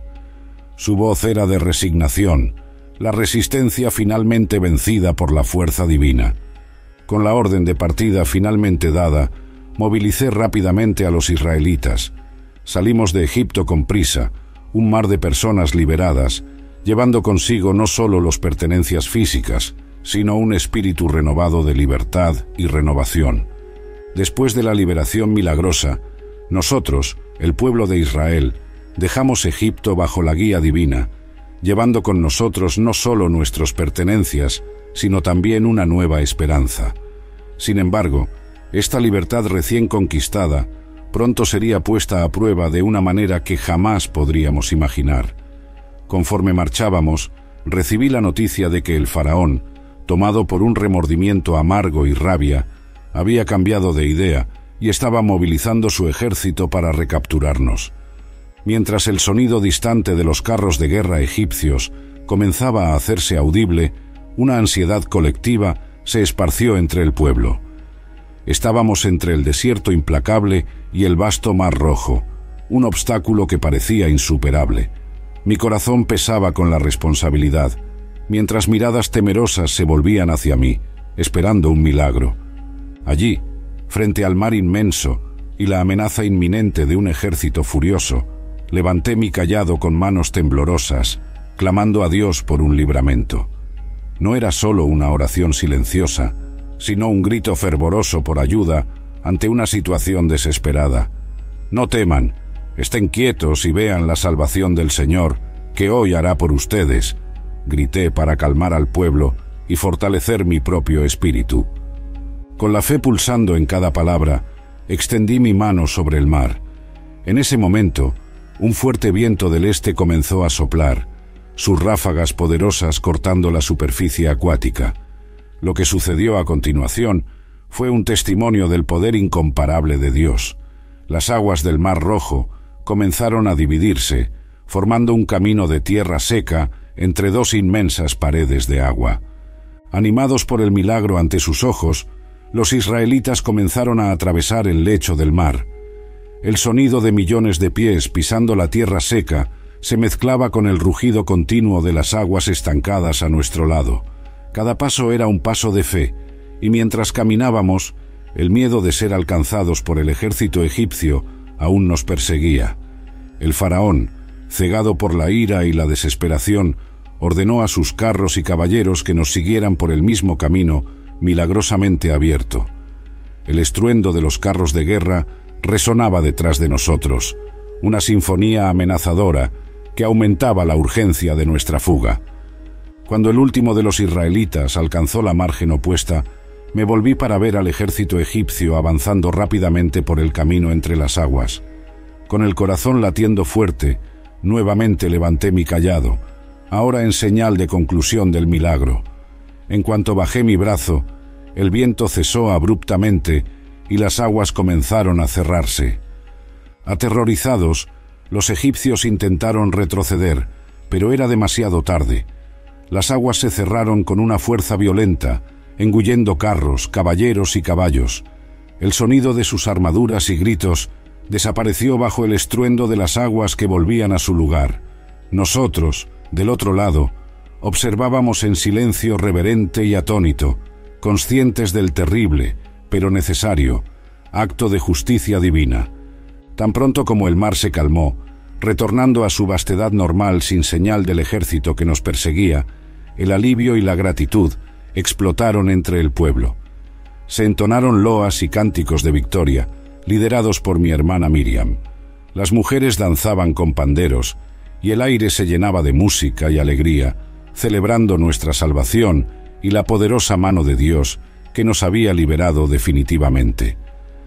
Su voz era de resignación, la resistencia finalmente vencida por la fuerza divina. Con la orden de partida finalmente dada, movilicé rápidamente a los israelitas. Salimos de Egipto con prisa, un mar de personas liberadas, llevando consigo no solo las pertenencias físicas, sino un espíritu renovado de libertad y renovación. Después de la liberación milagrosa, nosotros, el pueblo de Israel, dejamos Egipto bajo la guía divina, llevando con nosotros no solo nuestras pertenencias, sino también una nueva esperanza. Sin embargo, esta libertad recién conquistada pronto sería puesta a prueba de una manera que jamás podríamos imaginar. Conforme marchábamos, recibí la noticia de que el faraón, tomado por un remordimiento amargo y rabia, había cambiado de idea y estaba movilizando su ejército para recapturarnos. Mientras el sonido distante de los carros de guerra egipcios comenzaba a hacerse audible, una ansiedad colectiva se esparció entre el pueblo. Estábamos entre el desierto implacable y el vasto Mar Rojo, un obstáculo que parecía insuperable. Mi corazón pesaba con la responsabilidad, mientras miradas temerosas se volvían hacia mí, esperando un milagro. Allí, frente al mar inmenso y la amenaza inminente de un ejército furioso, levanté mi cayado con manos temblorosas, clamando a Dios por un libramento. No era solo una oración silenciosa, sino un grito fervoroso por ayuda ante una situación desesperada. «No teman, estén quietos y vean la salvación del Señor, que hoy hará por ustedes», grité para calmar al pueblo y fortalecer mi propio espíritu. Con la fe pulsando en cada palabra, extendí mi mano sobre el mar. En ese momento, un fuerte viento del este comenzó a soplar, sus ráfagas poderosas cortando la superficie acuática. Lo que sucedió a continuación fue un testimonio del poder incomparable de Dios. Las aguas del Mar Rojo comenzaron a dividirse, formando un camino de tierra seca entre dos inmensas paredes de agua. Animados por el milagro ante sus ojos, los israelitas comenzaron a atravesar el lecho del mar. El sonido de millones de pies pisando la tierra seca se mezclaba con el rugido continuo de las aguas estancadas a nuestro lado. Cada paso era un paso de fe, y mientras caminábamos, el miedo de ser alcanzados por el ejército egipcio aún nos perseguía. El faraón, cegado por la ira y la desesperación, ordenó a sus carros y caballeros que nos siguieran por el mismo camino milagrosamente abierto. El estruendo de los carros de guerra resonaba detrás de nosotros, una sinfonía amenazadora que aumentaba la urgencia de nuestra fuga. Cuando el último de los israelitas alcanzó la margen opuesta, me volví para ver al ejército egipcio avanzando rápidamente por el camino entre las aguas. Con el corazón latiendo fuerte, nuevamente levanté mi cayado, ahora en señal de conclusión del milagro. En cuanto bajé mi brazo, el viento cesó abruptamente y las aguas comenzaron a cerrarse. Aterrorizados, los egipcios intentaron retroceder, pero era demasiado tarde. Las aguas se cerraron con una fuerza violenta, engullendo carros, caballeros y caballos. El sonido de sus armaduras y gritos desapareció bajo el estruendo de las aguas que volvían a su lugar. Nosotros, del otro lado, observábamos en silencio reverente y atónito, conscientes del terrible, pero necesario, acto de justicia divina. Tan pronto como el mar se calmó, retornando a su vastedad normal sin señal del ejército que nos perseguía, el alivio y la gratitud explotaron entre el pueblo. Se entonaron loas y cánticos de victoria, liderados por mi hermana Miriam. Las mujeres danzaban con panderos, y el aire se llenaba de música y alegría, celebrando nuestra salvación y la poderosa mano de Dios que nos había liberado definitivamente.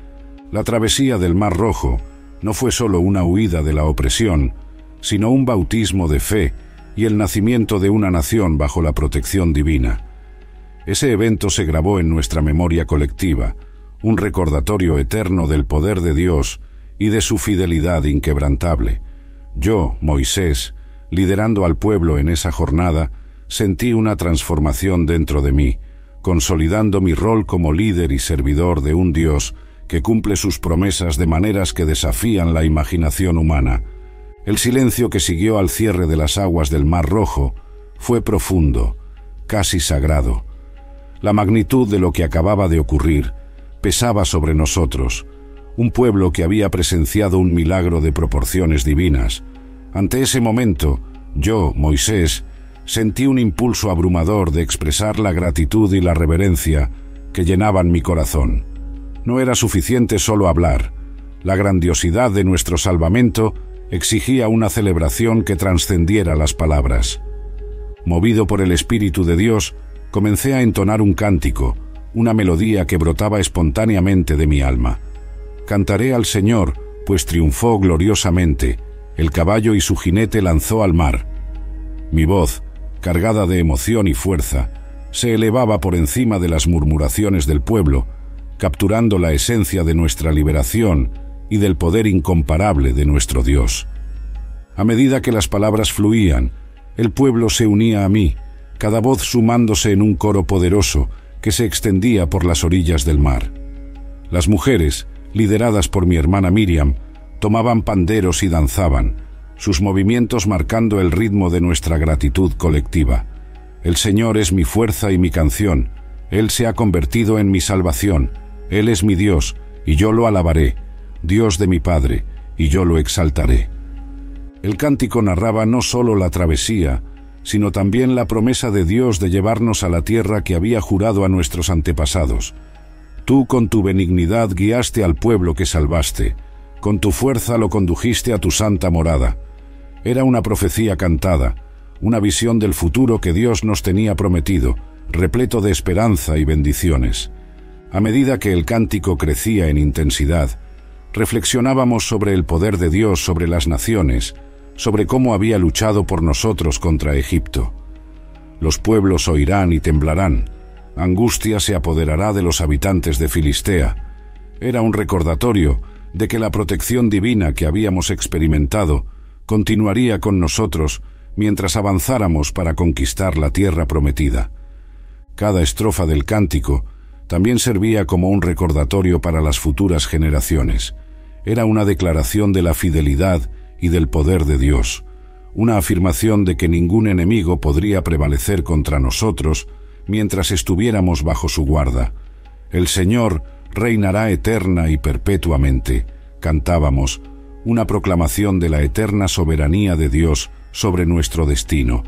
La travesía del Mar Rojo no fue solo una huida de la opresión, sino un bautismo de fe y el nacimiento de una nación bajo la protección divina. Ese evento se grabó en nuestra memoria colectiva, un recordatorio eterno del poder de Dios y de su fidelidad inquebrantable. Yo, Moisés, liderando al pueblo en esa jornada, sentí una transformación dentro de mí, consolidando mi rol como líder y servidor de un Dios que cumple sus promesas de maneras que desafían la imaginación humana. El silencio que siguió al cierre de las aguas del Mar Rojo fue profundo, casi sagrado. La magnitud de lo que acababa de ocurrir pesaba sobre nosotros, un pueblo que había presenciado un milagro de proporciones divinas. Ante ese momento, yo, Moisés, sentí un impulso abrumador de expresar la gratitud y la reverencia que llenaban mi corazón. No era suficiente solo hablar. La grandiosidad de nuestro salvamento exigía una celebración que trascendiera las palabras. Movido por el Espíritu de Dios, comencé a entonar un cántico, una melodía que brotaba espontáneamente de mi alma. Cantaré al Señor, pues triunfó gloriosamente. El caballo y su jinete lanzó al mar. Mi voz, cargada de emoción y fuerza, se elevaba por encima de las murmuraciones del pueblo, capturando la esencia de nuestra liberación y del poder incomparable de nuestro Dios. A medida que las palabras fluían, el pueblo se unía a mí, cada voz sumándose en un coro poderoso que se extendía por las orillas del mar. Las mujeres, lideradas por mi hermana Miriam, tomaban panderos y danzaban, sus movimientos marcando el ritmo de nuestra gratitud colectiva. El Señor es mi fuerza y mi canción, Él se ha convertido en mi salvación, Él es mi Dios, y yo lo alabaré, Dios de mi Padre, y yo lo exaltaré. El cántico narraba no solo la travesía, sino también la promesa de Dios de llevarnos a la tierra que había jurado a nuestros antepasados. Tú con tu benignidad guiaste al pueblo que salvaste, con tu fuerza lo condujiste a tu santa morada. Era una profecía cantada, una visión del futuro que Dios nos tenía prometido, repleto de esperanza y bendiciones. A medida que el cántico crecía en intensidad, reflexionábamos sobre el poder de Dios sobre las naciones, sobre cómo había luchado por nosotros contra Egipto. Los pueblos oirán y temblarán, angustia se apoderará de los habitantes de Filistea. Era un recordatorio de que la protección divina que habíamos experimentado continuaría con nosotros mientras avanzáramos para conquistar la tierra prometida. Cada estrofa del cántico también servía como un recordatorio para las futuras generaciones. Era una declaración de la fidelidad y del poder de Dios, una afirmación de que ningún enemigo podría prevalecer contra nosotros mientras estuviéramos bajo su guarda. El Señor reinará eterna y perpetuamente, cantábamos, una proclamación de la eterna soberanía de Dios sobre nuestro destino.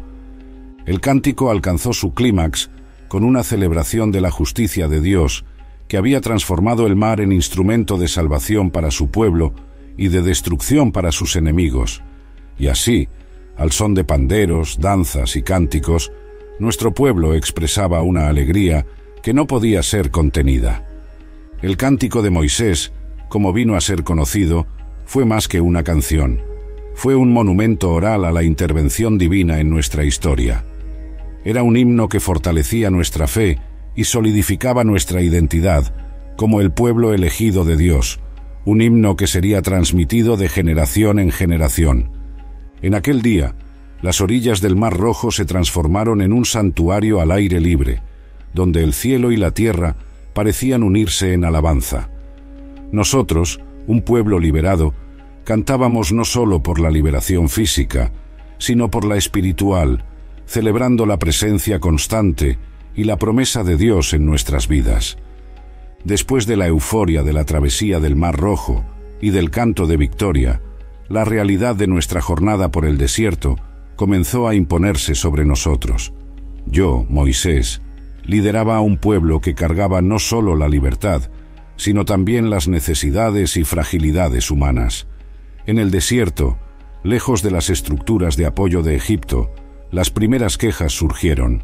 El cántico alcanzó su clímax con una celebración de la justicia de Dios, que había transformado el mar en instrumento de salvación para su pueblo y de destrucción para sus enemigos. Y así, al son de panderos, danzas y cánticos, nuestro pueblo expresaba una alegría que no podía ser contenida. El cántico de Moisés, como vino a ser conocido, fue más que una canción. Fue un monumento oral a la intervención divina en nuestra historia. Era un himno que fortalecía nuestra fe y solidificaba nuestra identidad como el pueblo elegido de Dios, un himno que sería transmitido de generación en generación. En aquel día, las orillas del Mar Rojo se transformaron en un santuario al aire libre, donde el cielo y la tierra parecían unirse en alabanza. Nosotros, un pueblo liberado, cantábamos no solo por la liberación física, sino por la espiritual, celebrando la presencia constante y la promesa de Dios en nuestras vidas. Después de la euforia de la travesía del Mar Rojo y del canto de victoria, la realidad de nuestra jornada por el desierto comenzó a imponerse sobre nosotros. Yo, Moisés, lideraba a un pueblo que cargaba no solo la libertad, sino también las necesidades y fragilidades humanas. En el desierto, lejos de las estructuras de apoyo de Egipto, las primeras quejas surgieron.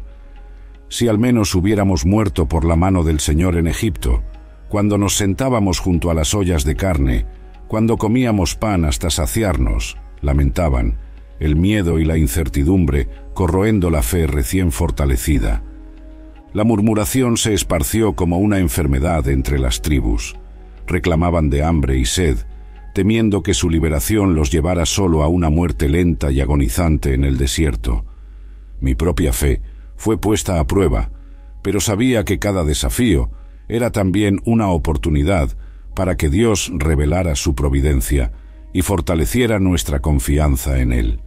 Si al menos hubiéramos muerto por la mano del Señor en Egipto, cuando nos sentábamos junto a las ollas de carne, cuando comíamos pan hasta saciarnos, lamentaban, el miedo y la incertidumbre corroendo la fe recién fortalecida. La murmuración se esparció como una enfermedad entre las tribus. Reclamaban de hambre y sed, temiendo que su liberación los llevara solo a una muerte lenta y agonizante en el desierto. Mi propia fe fue puesta a prueba, pero sabía que cada desafío era también una oportunidad para que Dios revelara su providencia y fortaleciera nuestra confianza en Él.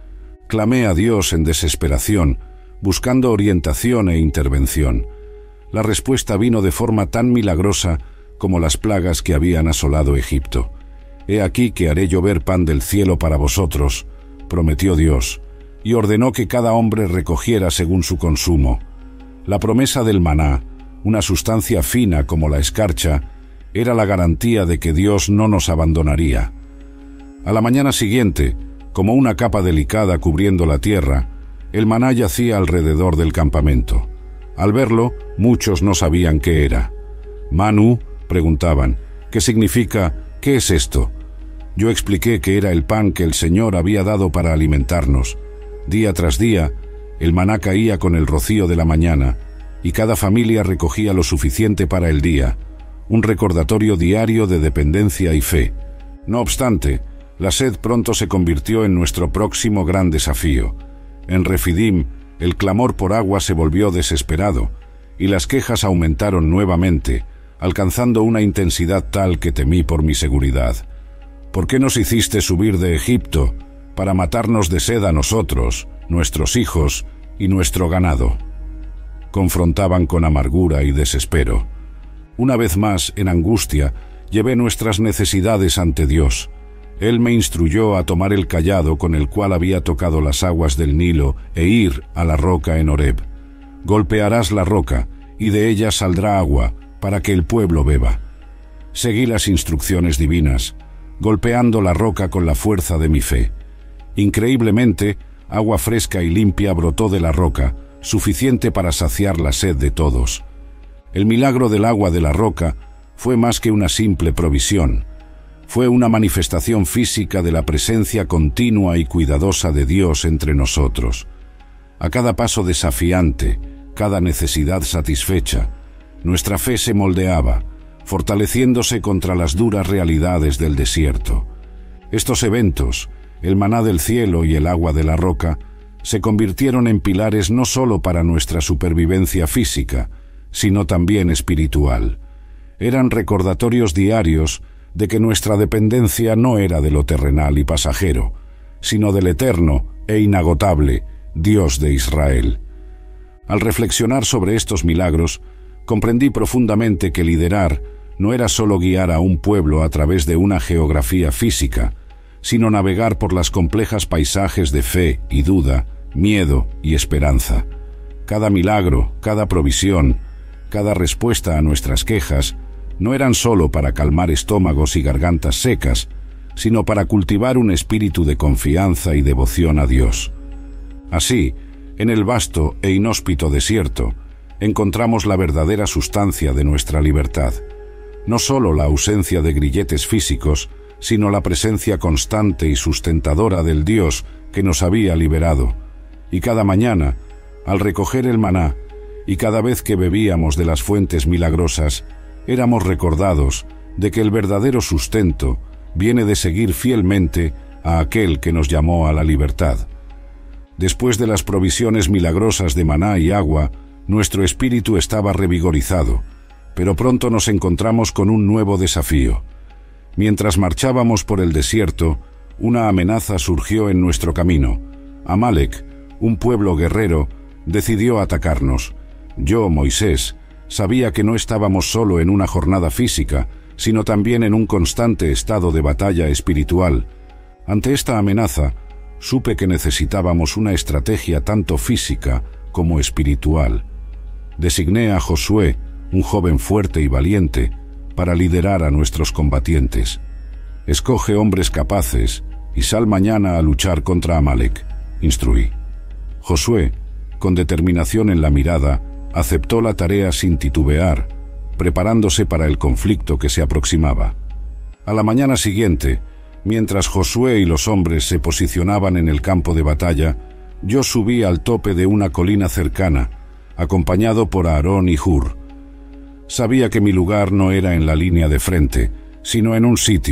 Clamé a Dios en desesperación, buscando orientación e intervención. La respuesta vino de forma tan milagrosa como las plagas que habían asolado Egipto. «He aquí que haré llover pan del cielo para vosotros», prometió Dios, y ordenó que cada hombre recogiera según su consumo. La promesa del maná, una sustancia fina como la escarcha, era la garantía de que Dios no nos abandonaría. A la mañana siguiente, como una capa delicada cubriendo la tierra, el maná yacía alrededor del campamento. Al verlo, muchos no sabían qué era. «Manu», preguntaban, «¿qué significa? ¿Qué es esto?». Yo expliqué que era el pan que el Señor había dado para alimentarnos. Día tras día, el maná caía con el rocío de la mañana, y cada familia recogía lo suficiente para el día, un recordatorio diario de dependencia y fe. No obstante, la sed pronto se convirtió en nuestro próximo gran desafío. En Refidim, el clamor por agua se volvió desesperado, y las quejas aumentaron nuevamente, alcanzando una intensidad tal que temí por mi seguridad. «¿Por qué nos hiciste subir de Egipto para matarnos de sed a nosotros, nuestros hijos y nuestro ganado?». Confrontaban con amargura y desespero. Una vez más, en angustia, llevé nuestras necesidades ante Dios. Él me instruyó a tomar el cayado con el cual había tocado las aguas del Nilo e ir a la roca en Horeb. «Golpearás la roca, y de ella saldrá agua, para que el pueblo beba». Seguí las instrucciones divinas, golpeando la roca con la fuerza de mi fe. Increíblemente, agua fresca y limpia brotó de la roca, suficiente para saciar la sed de todos. El milagro del agua de la roca fue más que una simple provisión. Fue una manifestación física de la presencia continua y cuidadosa de Dios entre nosotros. A cada paso desafiante, cada necesidad satisfecha, nuestra fe se moldeaba, fortaleciéndose contra las duras realidades del desierto. Estos eventos, el maná del cielo y el agua de la roca, se convirtieron en pilares no solo para nuestra supervivencia física, sino también espiritual. Eran recordatorios diarios de que nuestra dependencia no era de lo terrenal y pasajero, sino del eterno e inagotable Dios de Israel. Al reflexionar sobre estos milagros, comprendí profundamente que liderar no era solo guiar a un pueblo a través de una geografía física, sino navegar por las complejas paisajes de fe y duda, miedo y esperanza. Cada milagro, cada provisión, cada respuesta a nuestras quejas, no eran solo para calmar estómagos y gargantas secas, sino para cultivar un espíritu de confianza y devoción a Dios. Así, en el vasto e inhóspito desierto, encontramos la verdadera sustancia de nuestra libertad. No solo la ausencia de grilletes físicos, sino la presencia constante y sustentadora del Dios que nos había liberado. Y cada mañana, al recoger el maná, y cada vez que bebíamos de las fuentes milagrosas, éramos recordados de que el verdadero sustento viene de seguir fielmente a aquel que nos llamó a la libertad. Después de las provisiones milagrosas de maná y agua, nuestro espíritu estaba revigorizado, pero pronto nos encontramos con un nuevo desafío. Mientras marchábamos por el desierto, una amenaza surgió en nuestro camino. Amalek, un pueblo guerrero, decidió atacarnos. Yo, Moisés, sabía que no estábamos solo en una jornada física, sino también en un constante estado de batalla espiritual. Ante esta amenaza, supe que necesitábamos una estrategia tanto física como espiritual. Designé a Josué, un joven fuerte y valiente, para liderar a nuestros combatientes. «Escoge hombres capaces y sal mañana a luchar contra Amalek», instruí. Josué, con determinación en la mirada, aceptó la tarea sin titubear, preparándose para el conflicto que se aproximaba. A la mañana siguiente, mientras Josué y los hombres se posicionaban en el campo de batalla, yo subí al tope de una colina cercana, acompañado por Aarón y Hur. Sabía que mi lugar no era en la línea de frente, sino en un sitio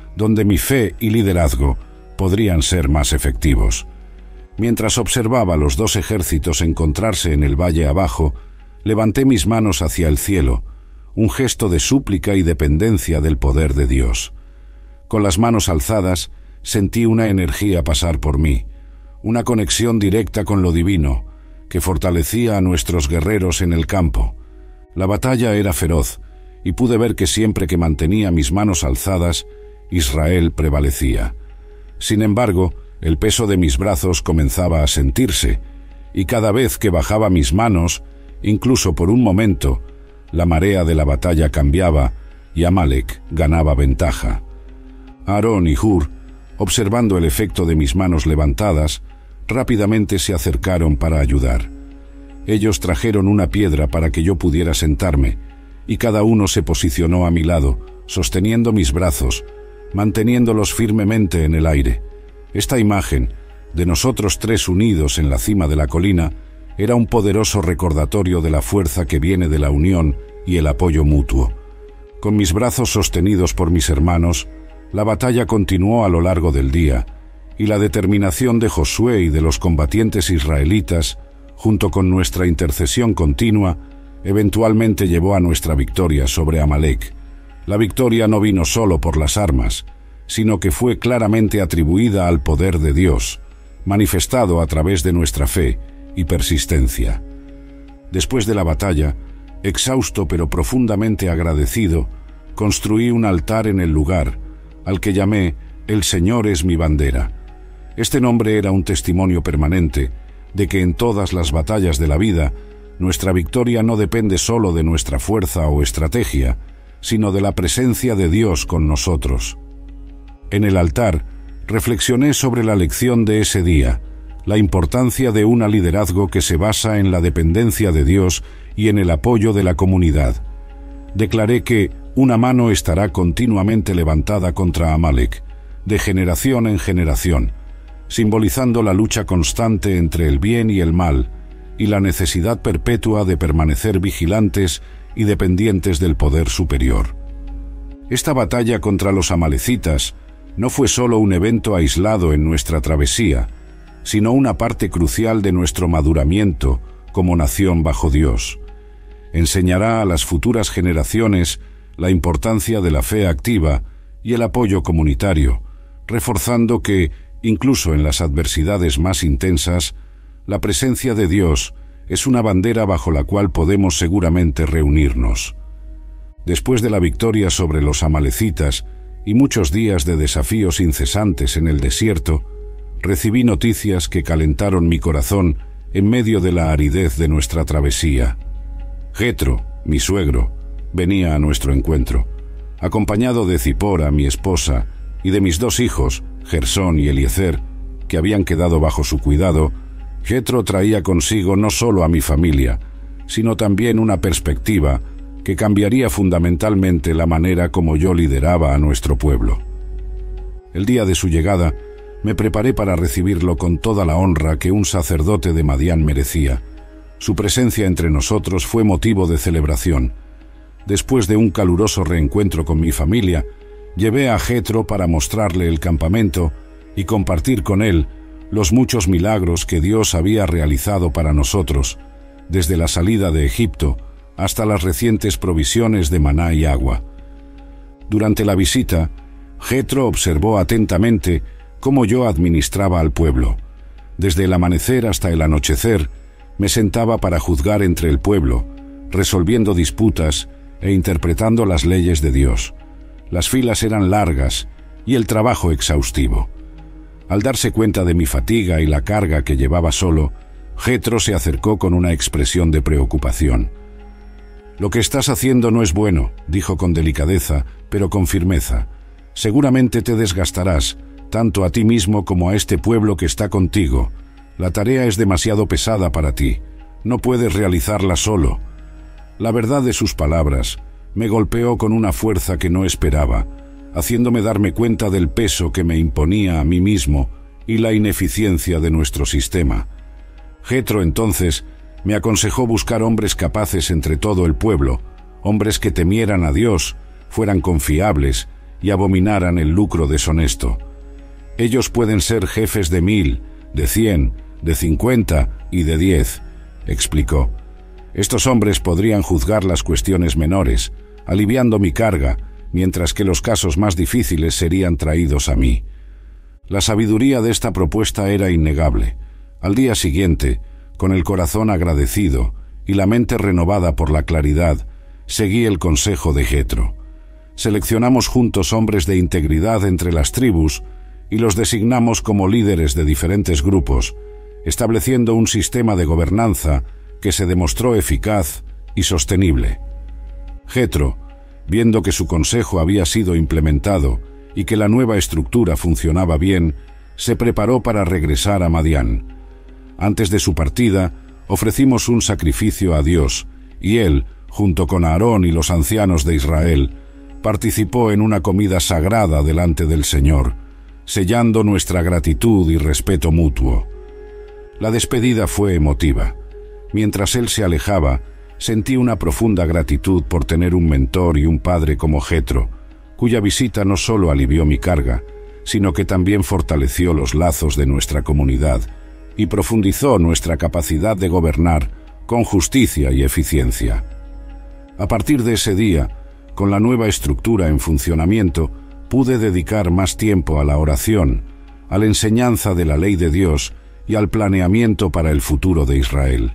donde mi fe y liderazgo podrían ser más efectivos. Mientras observaba los dos ejércitos encontrarse en el valle abajo, levanté mis manos hacia el cielo, un gesto de súplica y dependencia del poder de Dios. Con las manos alzadas, sentí una energía pasar por mí, una conexión directa con lo divino, que fortalecía a nuestros guerreros en el campo. La batalla era feroz, y pude ver que siempre que mantenía mis manos alzadas, Israel prevalecía. Sin embargo, el peso de mis brazos comenzaba a sentirse, y cada vez que bajaba mis manos, incluso por un momento, la marea de la batalla cambiaba y Amalek ganaba ventaja. Aarón y Hur, observando el efecto de mis manos levantadas, rápidamente se acercaron para ayudar. Ellos trajeron una piedra para que yo pudiera sentarme, y cada uno se posicionó a mi lado, sosteniendo mis brazos, manteniéndolos firmemente en el aire. Esta imagen, de nosotros tres unidos en la cima de la colina, era un poderoso recordatorio de la fuerza que viene de la unión y el apoyo mutuo. Con mis brazos sostenidos por mis hermanos, la batalla continuó a lo largo del día, y la determinación de Josué y de los combatientes israelitas, junto con nuestra intercesión continua, eventualmente llevó a nuestra victoria sobre Amalek. La victoria no vino solo por las armas, sino que fue claramente atribuida al poder de Dios, manifestado a través de nuestra fe y persistencia. Después de la batalla, exhausto pero profundamente agradecido, construí un altar en el lugar, al que llamé «El Señor es mi bandera». Este nombre era un testimonio permanente de que en todas las batallas de la vida, nuestra victoria no depende solo de nuestra fuerza o estrategia, sino de la presencia de Dios con nosotros. En el altar, reflexioné sobre la lección de ese día, la importancia de un liderazgo que se basa en la dependencia de Dios y en el apoyo de la comunidad. Declaré que una mano estará continuamente levantada contra Amalek, de generación en generación, simbolizando la lucha constante entre el bien y el mal, y la necesidad perpetua de permanecer vigilantes y dependientes del poder superior. Esta batalla contra los amalecitas no fue solo un evento aislado en nuestra travesía, sino una parte crucial de nuestro maduramiento como nación bajo Dios. Enseñará a las futuras generaciones la importancia de la fe activa y el apoyo comunitario, reforzando que, incluso en las adversidades más intensas, la presencia de Dios es una bandera bajo la cual podemos seguramente reunirnos. Después de la victoria sobre los amalecitas y muchos días de desafíos incesantes en el desierto, recibí noticias que calentaron mi corazón en medio de la aridez de nuestra travesía. Jetro, mi suegro, venía a nuestro encuentro, acompañado de Zipora, mi esposa, y de mis dos hijos, Gersón y Eliezer, que habían quedado bajo su cuidado. Jetro traía consigo no solo a mi familia, sino también una perspectiva que cambiaría fundamentalmente la manera como yo lideraba a nuestro pueblo. El día de su llegada, me preparé para recibirlo con toda la honra que un sacerdote de Madián merecía. Su presencia entre nosotros fue motivo de celebración. Después de un caluroso reencuentro con mi familia, llevé a Jetro para mostrarle el campamento y compartir con él los muchos milagros que Dios había realizado para nosotros, desde la salida de Egipto hasta las recientes provisiones de maná y agua. Durante la visita, Jetro observó atentamente cómo yo administraba al pueblo. Desde el amanecer hasta el anochecer, me sentaba para juzgar entre el pueblo, resolviendo disputas e interpretando las leyes de Dios. Las filas eran largas y el trabajo exhaustivo. Al darse cuenta de mi fatiga y la carga que llevaba solo, Jetro se acercó con una expresión de preocupación. «Lo que estás haciendo no es bueno», dijo con delicadeza, pero con firmeza. «Seguramente te desgastarás, tanto a ti mismo como a este pueblo que está contigo. La tarea es demasiado pesada para ti. No puedes realizarla solo». La verdad de sus palabras me golpeó con una fuerza que no esperaba, haciéndome darme cuenta del peso que me imponía a mí mismo y la ineficiencia de nuestro sistema. Jetro entonces me aconsejó buscar hombres capaces entre todo el pueblo, hombres que temieran a Dios, fueran confiables y abominaran el lucro deshonesto. Ellos pueden ser jefes de 1000, de 100, de 50 y de 10, explicó. Estos hombres podrían juzgar las cuestiones menores, aliviando mi carga, mientras que los casos más difíciles serían traídos a mí. La sabiduría de esta propuesta era innegable. Al día siguiente, con el corazón agradecido y la mente renovada por la claridad, seguí el consejo de Jetro. Seleccionamos juntos hombres de integridad entre las tribus y los designamos como líderes de diferentes grupos, estableciendo un sistema de gobernanza que se demostró eficaz y sostenible. Jetro, viendo que su consejo había sido implementado y que la nueva estructura funcionaba bien, se preparó para regresar a Madián. Antes de su partida, ofrecimos un sacrificio a Dios, y él, junto con Aarón y los ancianos de Israel, participó en una comida sagrada delante del Señor, sellando nuestra gratitud y respeto mutuo. La despedida fue emotiva. Mientras él se alejaba, sentí una profunda gratitud por tener un mentor y un padre como Jetro, cuya visita no solo alivió mi carga, sino que también fortaleció los lazos de nuestra comunidad y profundizó nuestra capacidad de gobernar con justicia y eficiencia. A partir de ese día, con la nueva estructura en funcionamiento, pude dedicar más tiempo a la oración, a la enseñanza de la ley de Dios y al planeamiento para el futuro de Israel.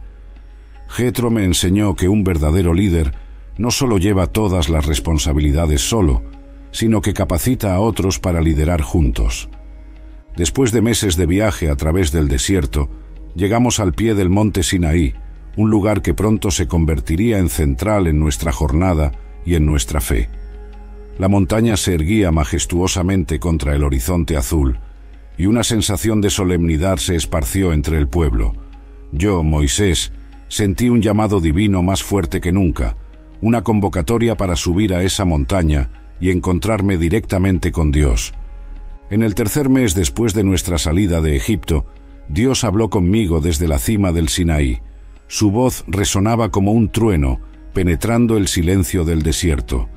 Jetro me enseñó que un verdadero líder no solo lleva todas las responsabilidades solo, sino que capacita a otros para liderar juntos. Después de meses de viaje a través del desierto, llegamos al pie del monte Sinaí, un lugar que pronto se convertiría en central en nuestra jornada y en nuestra fe. La montaña se erguía majestuosamente contra el horizonte azul, y una sensación de solemnidad se esparció entre el pueblo. Yo, Moisés, sentí un llamado divino más fuerte que nunca, una convocatoria para subir a esa montaña y encontrarme directamente con Dios. En el tercer mes después de nuestra salida de Egipto, Dios habló conmigo desde la cima del Sinaí. Su voz resonaba como un trueno, penetrando el silencio del desierto.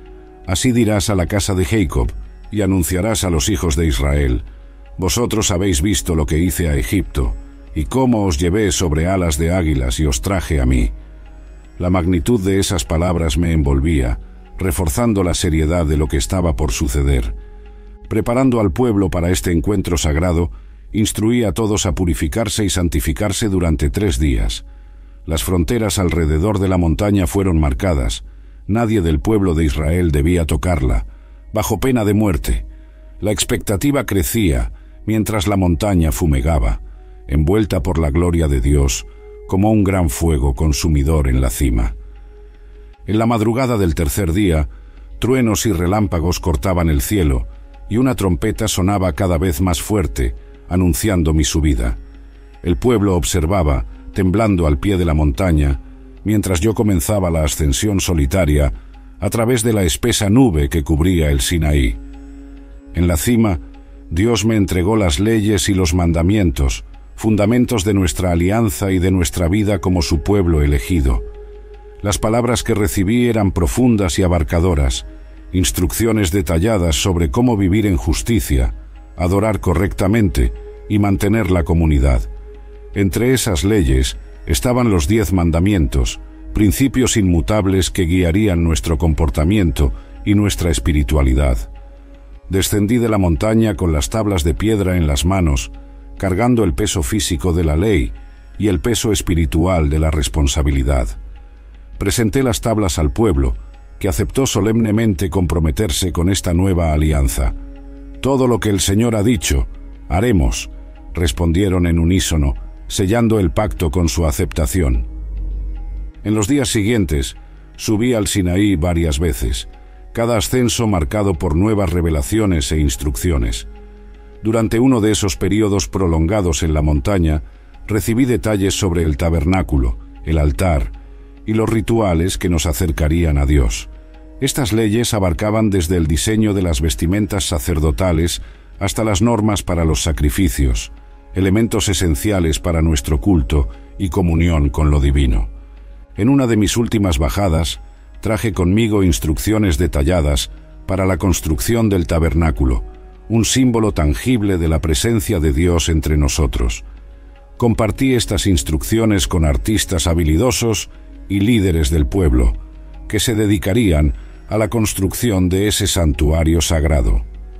Así dirás a la casa de Jacob, y anunciarás a los hijos de Israel: vosotros habéis visto lo que hice a Egipto, y cómo os llevé sobre alas de águilas y os traje a mí. La magnitud de esas palabras me envolvía, reforzando la seriedad de lo que estaba por suceder. Preparando al pueblo para este encuentro sagrado, instruí a todos a purificarse y santificarse durante 3 días. Las fronteras alrededor de la montaña fueron marcadas. Nadie del pueblo de Israel debía tocarla, bajo pena de muerte. La expectativa crecía mientras la montaña fumegaba, envuelta por la gloria de Dios, como un gran fuego consumidor en la cima. En la madrugada del tercer día, truenos y relámpagos cortaban el cielo, y una trompeta sonaba cada vez más fuerte, anunciando mi subida. El pueblo observaba, temblando al pie de la montaña, mientras yo comenzaba la ascensión solitaria a través de la espesa nube que cubría el Sinaí. En la cima, Dios me entregó las leyes y los mandamientos, fundamentos de nuestra alianza y de nuestra vida como su pueblo elegido. Las palabras que recibí eran profundas y abarcadoras, instrucciones detalladas sobre cómo vivir en justicia, adorar correctamente y mantener la comunidad. Entre esas leyes estaban los 10 mandamientos, principios inmutables que guiarían nuestro comportamiento y nuestra espiritualidad. Descendí de la montaña con las tablas de piedra en las manos, cargando el peso físico de la ley y el peso espiritual de la responsabilidad. Presenté las tablas al pueblo, que aceptó solemnemente comprometerse con esta nueva alianza. «Todo lo que el Señor ha dicho, haremos», respondieron en unísono, sellando el pacto con su aceptación. En los días siguientes, subí al Sinaí varias veces, cada ascenso marcado por nuevas revelaciones e instrucciones. Durante uno de esos periodos prolongados en la montaña, recibí detalles sobre el tabernáculo, el altar y los rituales que nos acercarían a Dios. Estas leyes abarcaban desde el diseño de las vestimentas sacerdotales hasta las normas para los sacrificios, elementos esenciales para nuestro culto y comunión con lo divino. En una de mis últimas bajadas, traje conmigo instrucciones detalladas para la construcción del tabernáculo, un símbolo tangible de la presencia de Dios entre nosotros. Compartí estas instrucciones con artistas habilidosos y líderes del pueblo, que se dedicarían a la construcción de ese santuario sagrado.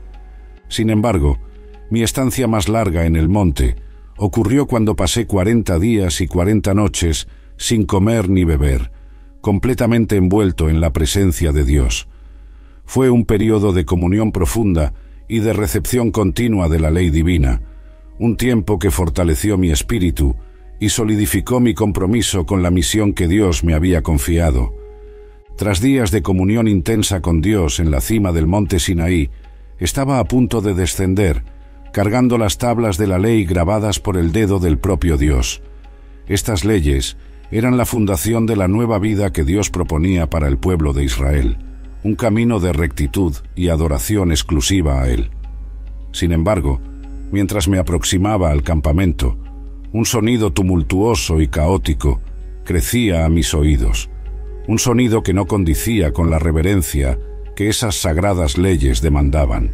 Sin embargo, mi estancia más larga en el monte ocurrió cuando pasé 40 días y 40 noches sin comer ni beber, completamente envuelto en la presencia de Dios. Fue un periodo de comunión profunda y de recepción continua de la ley divina, un tiempo que fortaleció mi espíritu y solidificó mi compromiso con la misión que Dios me había confiado. Tras días de comunión intensa con Dios en la cima del monte Sinaí, estaba a punto de descender, cargando las tablas de la ley grabadas por el dedo del propio Dios. Estas leyes eran la fundación de la nueva vida que Dios proponía para el pueblo de Israel, un camino de rectitud y adoración exclusiva a Él. Sin embargo, mientras me aproximaba al campamento, un sonido tumultuoso y caótico crecía a mis oídos, un sonido que no condicía con la reverencia que esas sagradas leyes demandaban.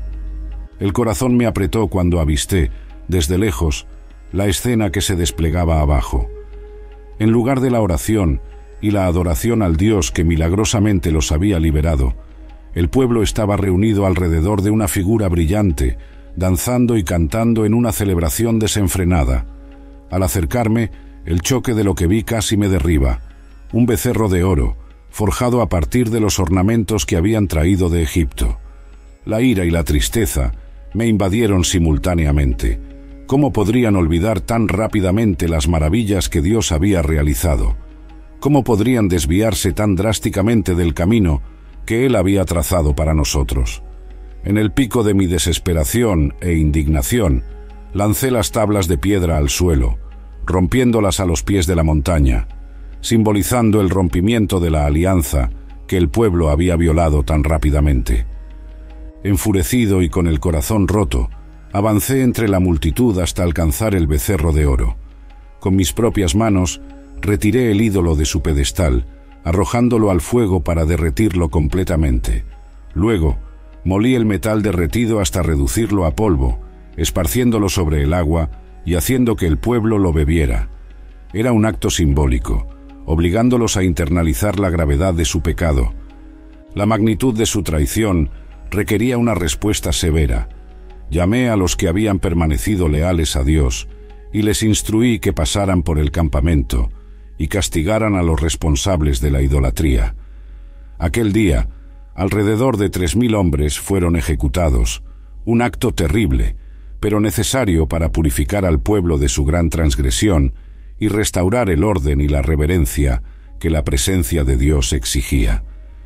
El corazón me apretó cuando avisté, desde lejos, la escena que se desplegaba abajo. En lugar de la oración y la adoración al Dios que milagrosamente los había liberado, el pueblo estaba reunido alrededor de una figura brillante, danzando y cantando en una celebración desenfrenada. Al acercarme, el choque de lo que vi casi me derriba: un becerro de oro, forjado a partir de los ornamentos que habían traído de Egipto. La ira y la tristeza me invadieron simultáneamente. ¿Cómo podrían olvidar tan rápidamente las maravillas que Dios había realizado? ¿Cómo podrían desviarse tan drásticamente del camino que Él había trazado para nosotros? En el pico de mi desesperación e indignación, lancé las tablas de piedra al suelo, rompiéndolas a los pies de la montaña, simbolizando el rompimiento de la alianza que el pueblo había violado tan rápidamente. Enfurecido y con el corazón roto, avancé entre la multitud hasta alcanzar el becerro de oro. Con mis propias manos, retiré el ídolo de su pedestal, arrojándolo al fuego para derretirlo completamente. Luego, molí el metal derretido hasta reducirlo a polvo, esparciéndolo sobre el agua y haciendo que el pueblo lo bebiera. Era un acto simbólico, obligándolos a internalizar la gravedad de su pecado. La magnitud de su traición requería una respuesta severa. Llamé a los que habían permanecido leales a Dios y les instruí que pasaran por el campamento y castigaran a los responsables de la idolatría. Aquel día, alrededor de 3.000 hombres fueron ejecutados, un acto terrible, pero necesario para purificar al pueblo de su gran transgresión y restaurar el orden y la reverencia que la presencia de Dios exigía.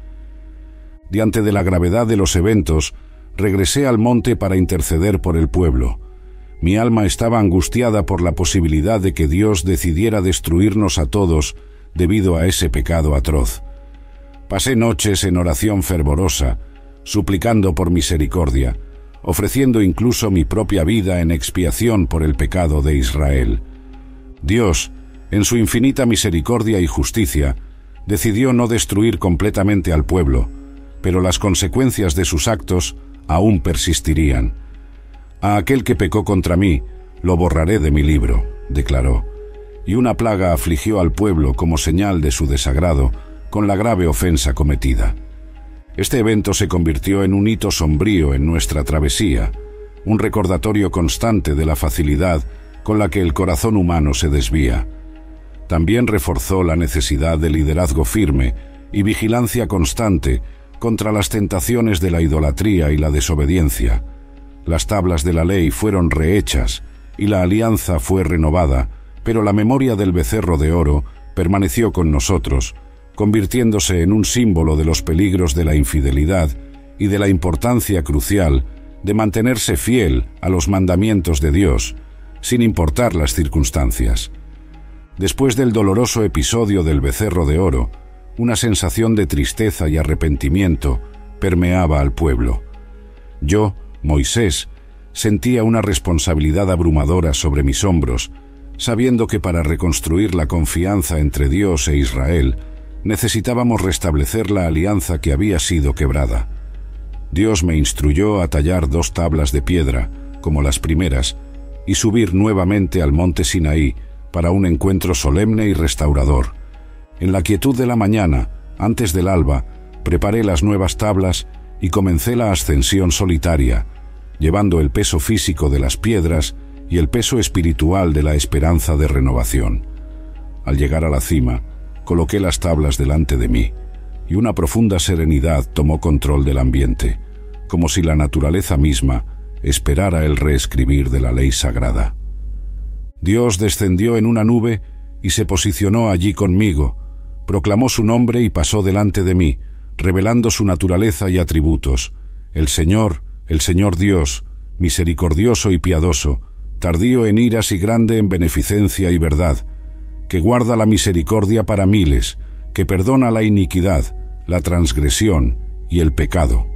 Diante de la gravedad de los eventos, regresé al monte para interceder por el pueblo. Mi alma estaba angustiada por la posibilidad de que Dios decidiera destruirnos a todos debido a ese pecado atroz. Pasé noches en oración fervorosa, suplicando por misericordia, ofreciendo incluso mi propia vida en expiación por el pecado de Israel. Dios, en su infinita misericordia y justicia, decidió no destruir completamente al pueblo, pero las consecuencias de sus actos aún persistirían. A aquel que pecó contra mí, lo borraré de mi libro, declaró, y una plaga afligió al pueblo como señal de su desagrado con la grave ofensa cometida. Este evento se convirtió en un hito sombrío en nuestra travesía, un recordatorio constante de la facilidad con la que el corazón humano se desvía. También reforzó la necesidad de liderazgo firme y vigilancia constante contra las tentaciones de la idolatría y la desobediencia. Las tablas de la ley fueron rehechas y la alianza fue renovada, pero la memoria del becerro de oro permaneció con nosotros, convirtiéndose en un símbolo de los peligros de la infidelidad y de la importancia crucial de mantenerse fiel a los mandamientos de Dios, sin importar las circunstancias. Después del doloroso episodio del becerro de oro, una sensación de tristeza y arrepentimiento permeaba al pueblo. Yo, Moisés, sentía una responsabilidad abrumadora sobre mis hombros, sabiendo que para reconstruir la confianza entre Dios e Israel, necesitábamos restablecer la alianza que había sido quebrada. Dios me instruyó a tallar 2 tablas de piedra, como las primeras, y subir nuevamente al monte Sinaí para un encuentro solemne y restaurador. En la quietud de la mañana, antes del alba, preparé las nuevas tablas y comencé la ascensión solitaria, llevando el peso físico de las piedras y el peso espiritual de la esperanza de renovación. Al llegar a la cima, coloqué las tablas delante de mí, y una profunda serenidad tomó control del ambiente, como si la naturaleza misma esperara el reescribir de la ley sagrada. Dios descendió en una nube y se posicionó allí conmigo, proclamó su nombre y pasó delante de mí, revelando su naturaleza y atributos: el Señor Dios, misericordioso y piadoso, tardío en iras y grande en beneficencia y verdad, que guarda la misericordia para miles, que perdona la iniquidad, la transgresión y el pecado.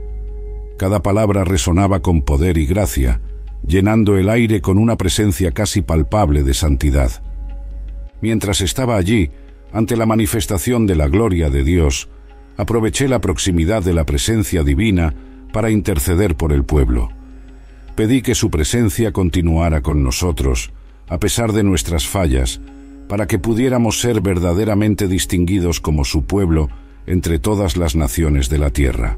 Cada palabra resonaba con poder y gracia, llenando el aire con una presencia casi palpable de santidad. Mientras estaba allí, ante la manifestación de la gloria de Dios, aproveché la proximidad de la presencia divina para interceder por el pueblo. Pedí que su presencia continuara con nosotros, a pesar de nuestras fallas, para que pudiéramos ser verdaderamente distinguidos como su pueblo entre todas las naciones de la tierra.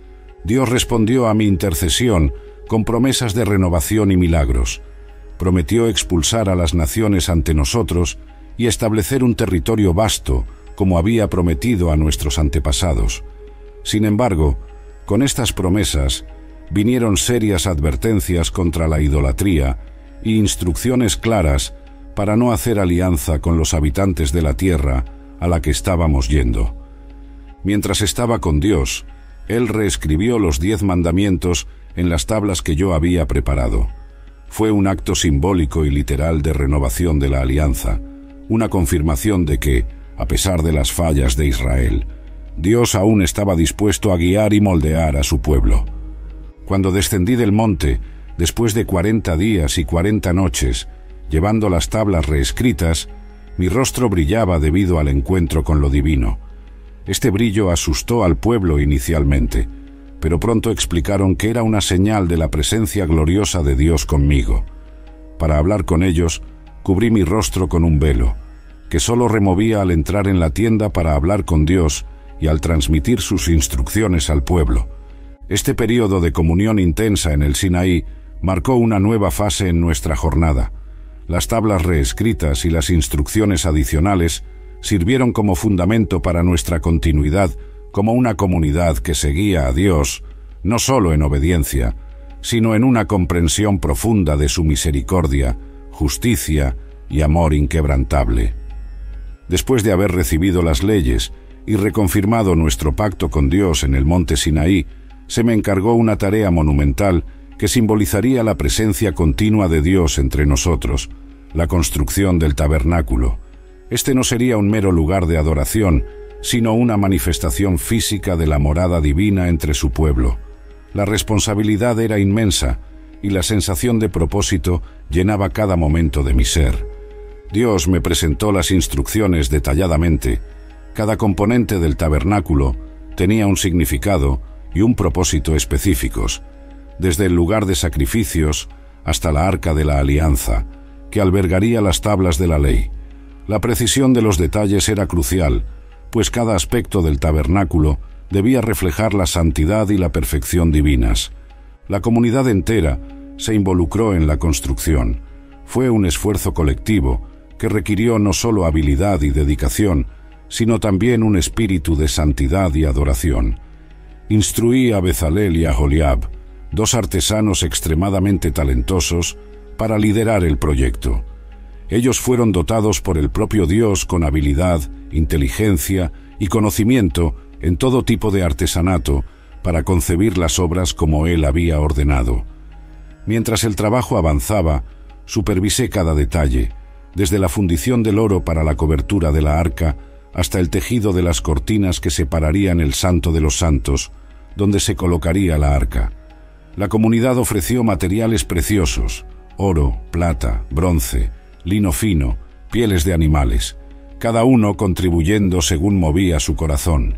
Dios respondió a mi intercesión con promesas de renovación y milagros. Prometió expulsar a las naciones ante nosotros y establecer un territorio vasto, como había prometido a nuestros antepasados. Sin embargo, con estas promesas vinieron serias advertencias contra la idolatría y instrucciones claras para no hacer alianza con los habitantes de la tierra a la que estábamos yendo. Mientras estaba con Dios, Él reescribió los 10 mandamientos en las tablas que yo había preparado. Fue un acto simbólico y literal de renovación de la alianza, una confirmación de que, a pesar de las fallas de Israel, Dios aún estaba dispuesto a guiar y moldear a su pueblo. Cuando descendí del monte, después de 40 días y 40 noches, llevando las tablas reescritas, mi rostro brillaba debido al encuentro con lo divino. Este brillo asustó al pueblo inicialmente, pero pronto explicaron que era una señal de la presencia gloriosa de Dios conmigo. Para hablar con ellos, cubrí mi rostro con un velo, que solo removía al entrar en la tienda para hablar con Dios y al transmitir sus instrucciones al pueblo. Este período de comunión intensa en el Sinaí marcó una nueva fase en nuestra jornada. Las tablas reescritas y las instrucciones adicionales sirvieron como fundamento para nuestra continuidad como una comunidad que seguía a Dios, no solo en obediencia, sino en una comprensión profunda de su misericordia, justicia y amor inquebrantable. Después de haber recibido las leyes y reconfirmado nuestro pacto con Dios en el monte Sinaí, se me encargó una tarea monumental que simbolizaría la presencia continua de Dios entre nosotros, la construcción del tabernáculo. Este no sería un mero lugar de adoración, sino una manifestación física de la morada divina entre su pueblo. La responsabilidad era inmensa, y la sensación de propósito llenaba cada momento de mi ser. Dios me presentó las instrucciones detalladamente. Cada componente del tabernáculo tenía un significado y un propósito específicos, desde el lugar de sacrificios hasta la arca de la alianza, que albergaría las tablas de la ley. La precisión de los detalles era crucial, pues cada aspecto del tabernáculo debía reflejar la santidad y la perfección divinas. La comunidad entera se involucró en la construcción. Fue un esfuerzo colectivo que requirió no solo habilidad y dedicación, sino también un espíritu de santidad y adoración. Instruí a Bezalel y a Aholiab, 2 artesanos extremadamente talentosos, para liderar el proyecto. Ellos fueron dotados por el propio Dios con habilidad, inteligencia y conocimiento en todo tipo de artesanato para concebir las obras como Él había ordenado. Mientras el trabajo avanzaba, supervisé cada detalle, desde la fundición del oro para la cobertura de la arca hasta el tejido de las cortinas que separarían el Santo de los Santos, donde se colocaría la arca. La comunidad ofreció materiales preciosos: oro, plata, bronce, lino fino, pieles de animales, cada uno contribuyendo según movía su corazón.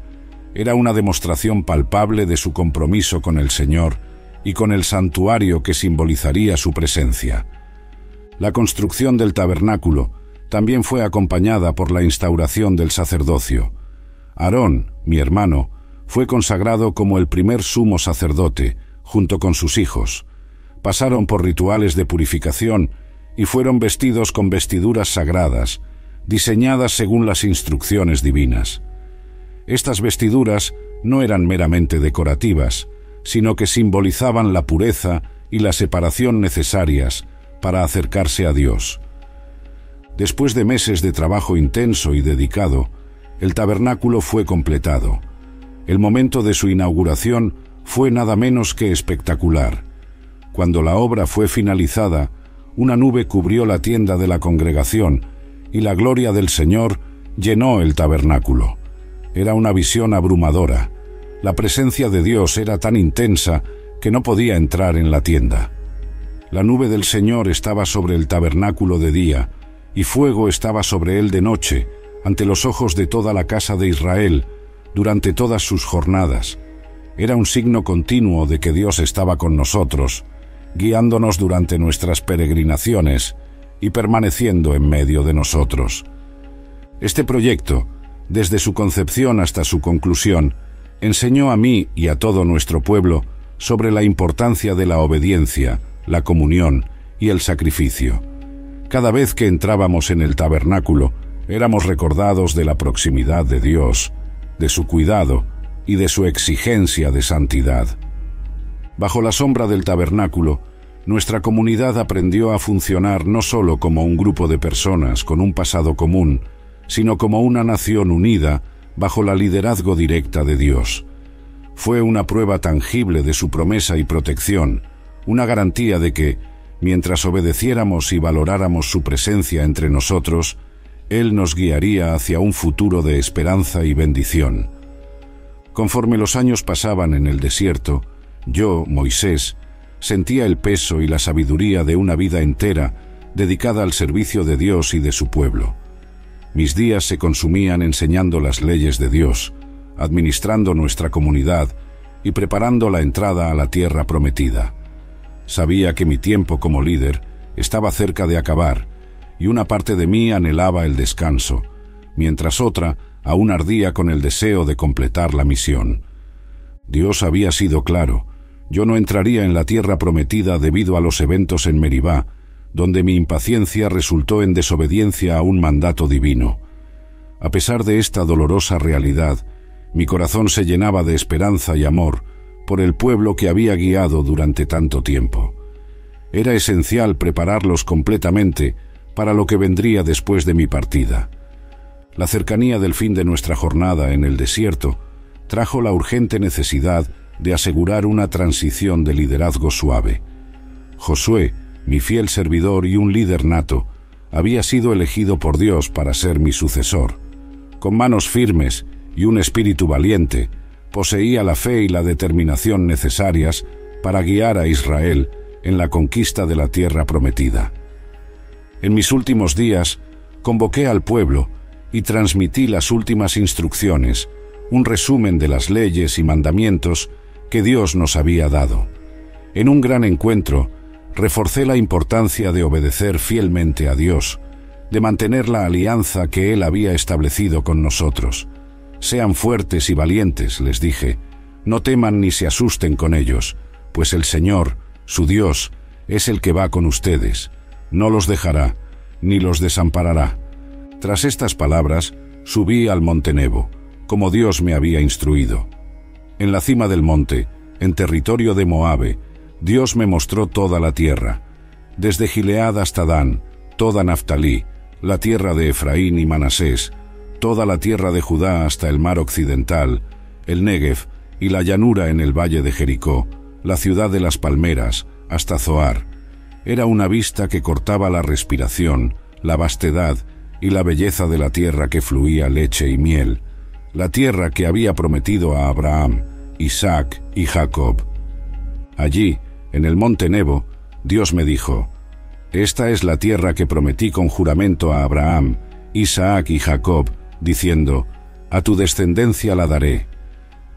Era una demostración palpable de su compromiso con el Señor y con el santuario que simbolizaría su presencia. La construcción del tabernáculo también fue acompañada por la instauración del sacerdocio. Aarón, mi hermano, fue consagrado como el primer sumo sacerdote, junto con sus hijos. Pasaron por rituales de purificación y fueron vestidos con vestiduras sagradas, diseñadas según las instrucciones divinas. Estas vestiduras no eran meramente decorativas, sino que simbolizaban la pureza y la separación necesarias para acercarse a Dios. Después de meses de trabajo intenso y dedicado, el tabernáculo fue completado. El momento de su inauguración fue nada menos que espectacular. Cuando la obra fue finalizada, una nube cubrió la tienda de la congregación y la gloria del Señor llenó el tabernáculo. Era una visión abrumadora. La presencia de Dios era tan intensa que no podía entrar en la tienda. La nube del Señor estaba sobre el tabernáculo de día, y fuego estaba sobre él de noche, ante los ojos de toda la casa de Israel, durante todas sus jornadas. Era un signo continuo de que Dios estaba con nosotros, guiándonos durante nuestras peregrinaciones y permaneciendo en medio de nosotros. Este proyecto, desde su concepción hasta su conclusión, enseñó a mí y a todo nuestro pueblo sobre la importancia de la obediencia, la comunión y el sacrificio. Cada vez que entrábamos en el tabernáculo, éramos recordados de la proximidad de Dios, de su cuidado y de su exigencia de santidad. Bajo la sombra del tabernáculo, nuestra comunidad aprendió a funcionar no solo como un grupo de personas con un pasado común, sino como una nación unida bajo la liderazgo directa de Dios. Fue una prueba tangible de su promesa y protección, una garantía de que, mientras obedeciéramos y valoráramos su presencia entre nosotros, Él nos guiaría hacia un futuro de esperanza y bendición. Conforme los años pasaban en el desierto, yo, Moisés, sentía el peso y la sabiduría de una vida entera dedicada al servicio de Dios y de su pueblo. Mis días se consumían enseñando las leyes de Dios, administrando nuestra comunidad y preparando la entrada a la tierra prometida. Sabía que mi tiempo como líder estaba cerca de acabar, y una parte de mí anhelaba el descanso, mientras otra aún ardía con el deseo de completar la misión. Dios había sido claro: yo no entraría en la tierra prometida debido a los eventos en Meribá, donde mi impaciencia resultó en desobediencia a un mandato divino. A pesar de esta dolorosa realidad, mi corazón se llenaba de esperanza y amor por el pueblo que había guiado durante tanto tiempo. Era esencial prepararlos completamente para lo que vendría después de mi partida. La cercanía del fin de nuestra jornada en el desierto trajo la urgente necesidad de asegurar una transición de liderazgo suave. Josué, mi fiel servidor y un líder nato, había sido elegido por Dios para ser mi sucesor. Con manos firmes y un espíritu valiente, poseía la fe y la determinación necesarias para guiar a Israel en la conquista de la tierra prometida. En mis últimos días, convoqué al pueblo y transmití las últimas instrucciones, un resumen de las leyes y mandamientos que Dios nos había dado. En un gran encuentro, reforcé la importancia de obedecer fielmente a Dios, de mantener la alianza que Él había establecido con nosotros. Sean fuertes y valientes, les dije, no teman ni se asusten con ellos, pues el Señor, su Dios, es el que va con ustedes. No los dejará, ni los desamparará. Tras estas palabras, subí al monte Nebo, como Dios me había instruido. En la cima del monte, en territorio de Moabe, Dios me mostró toda la tierra, desde Gilead hasta Dan, toda Naftalí, la tierra de Efraín y Manasés, toda la tierra de Judá hasta el mar occidental, el Negev y la llanura en el valle de Jericó, la ciudad de las palmeras, hasta Zoar. Era una vista que cortaba la respiración, la vastedad y la belleza de la tierra que fluía leche y miel, la tierra que había prometido a Abraham, Isaac y Jacob. Allí, en el monte Nebo, Dios me dijo: esta es la tierra que prometí con juramento a Abraham, Isaac y Jacob, diciendo: a tu descendencia la daré.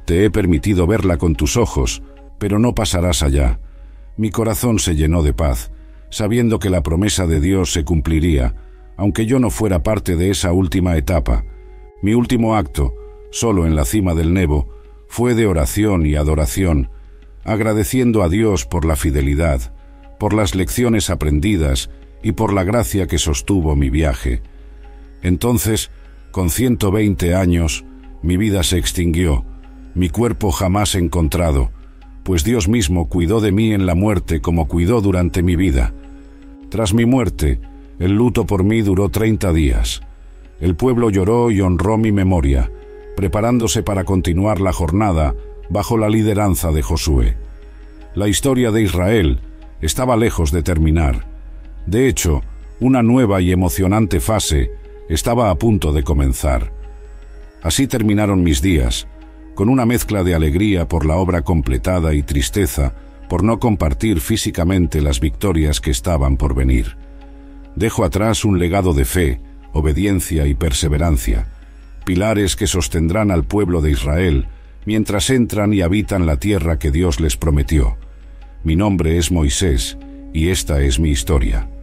Te he permitido verla con tus ojos, pero no pasarás allá. Mi corazón se llenó de paz, sabiendo que la promesa de Dios se cumpliría, aunque yo no fuera parte de esa última etapa. Mi último acto, solo en la cima del Nebo, fue de oración y adoración, agradeciendo a Dios por la fidelidad, por las lecciones aprendidas y por la gracia que sostuvo mi viaje. Entonces, con 120 años, mi vida se extinguió, mi cuerpo jamás encontrado, pues Dios mismo cuidó de mí en la muerte como cuidó durante mi vida. Tras mi muerte, el luto por mí duró 30 días. El pueblo lloró y honró mi memoria, preparándose para continuar la jornada bajo la lideranza de Josué. La historia de Israel estaba lejos de terminar. De hecho, una nueva y emocionante fase estaba a punto de comenzar. Así terminaron mis días, con una mezcla de alegría por la obra completada y tristeza por no compartir físicamente las victorias que estaban por venir. Dejo atrás un legado de fe, obediencia y perseverancia, pilares que sostendrán al pueblo de Israel mientras entran y habitan la tierra que Dios les prometió. Mi nombre es Moisés y esta es mi historia.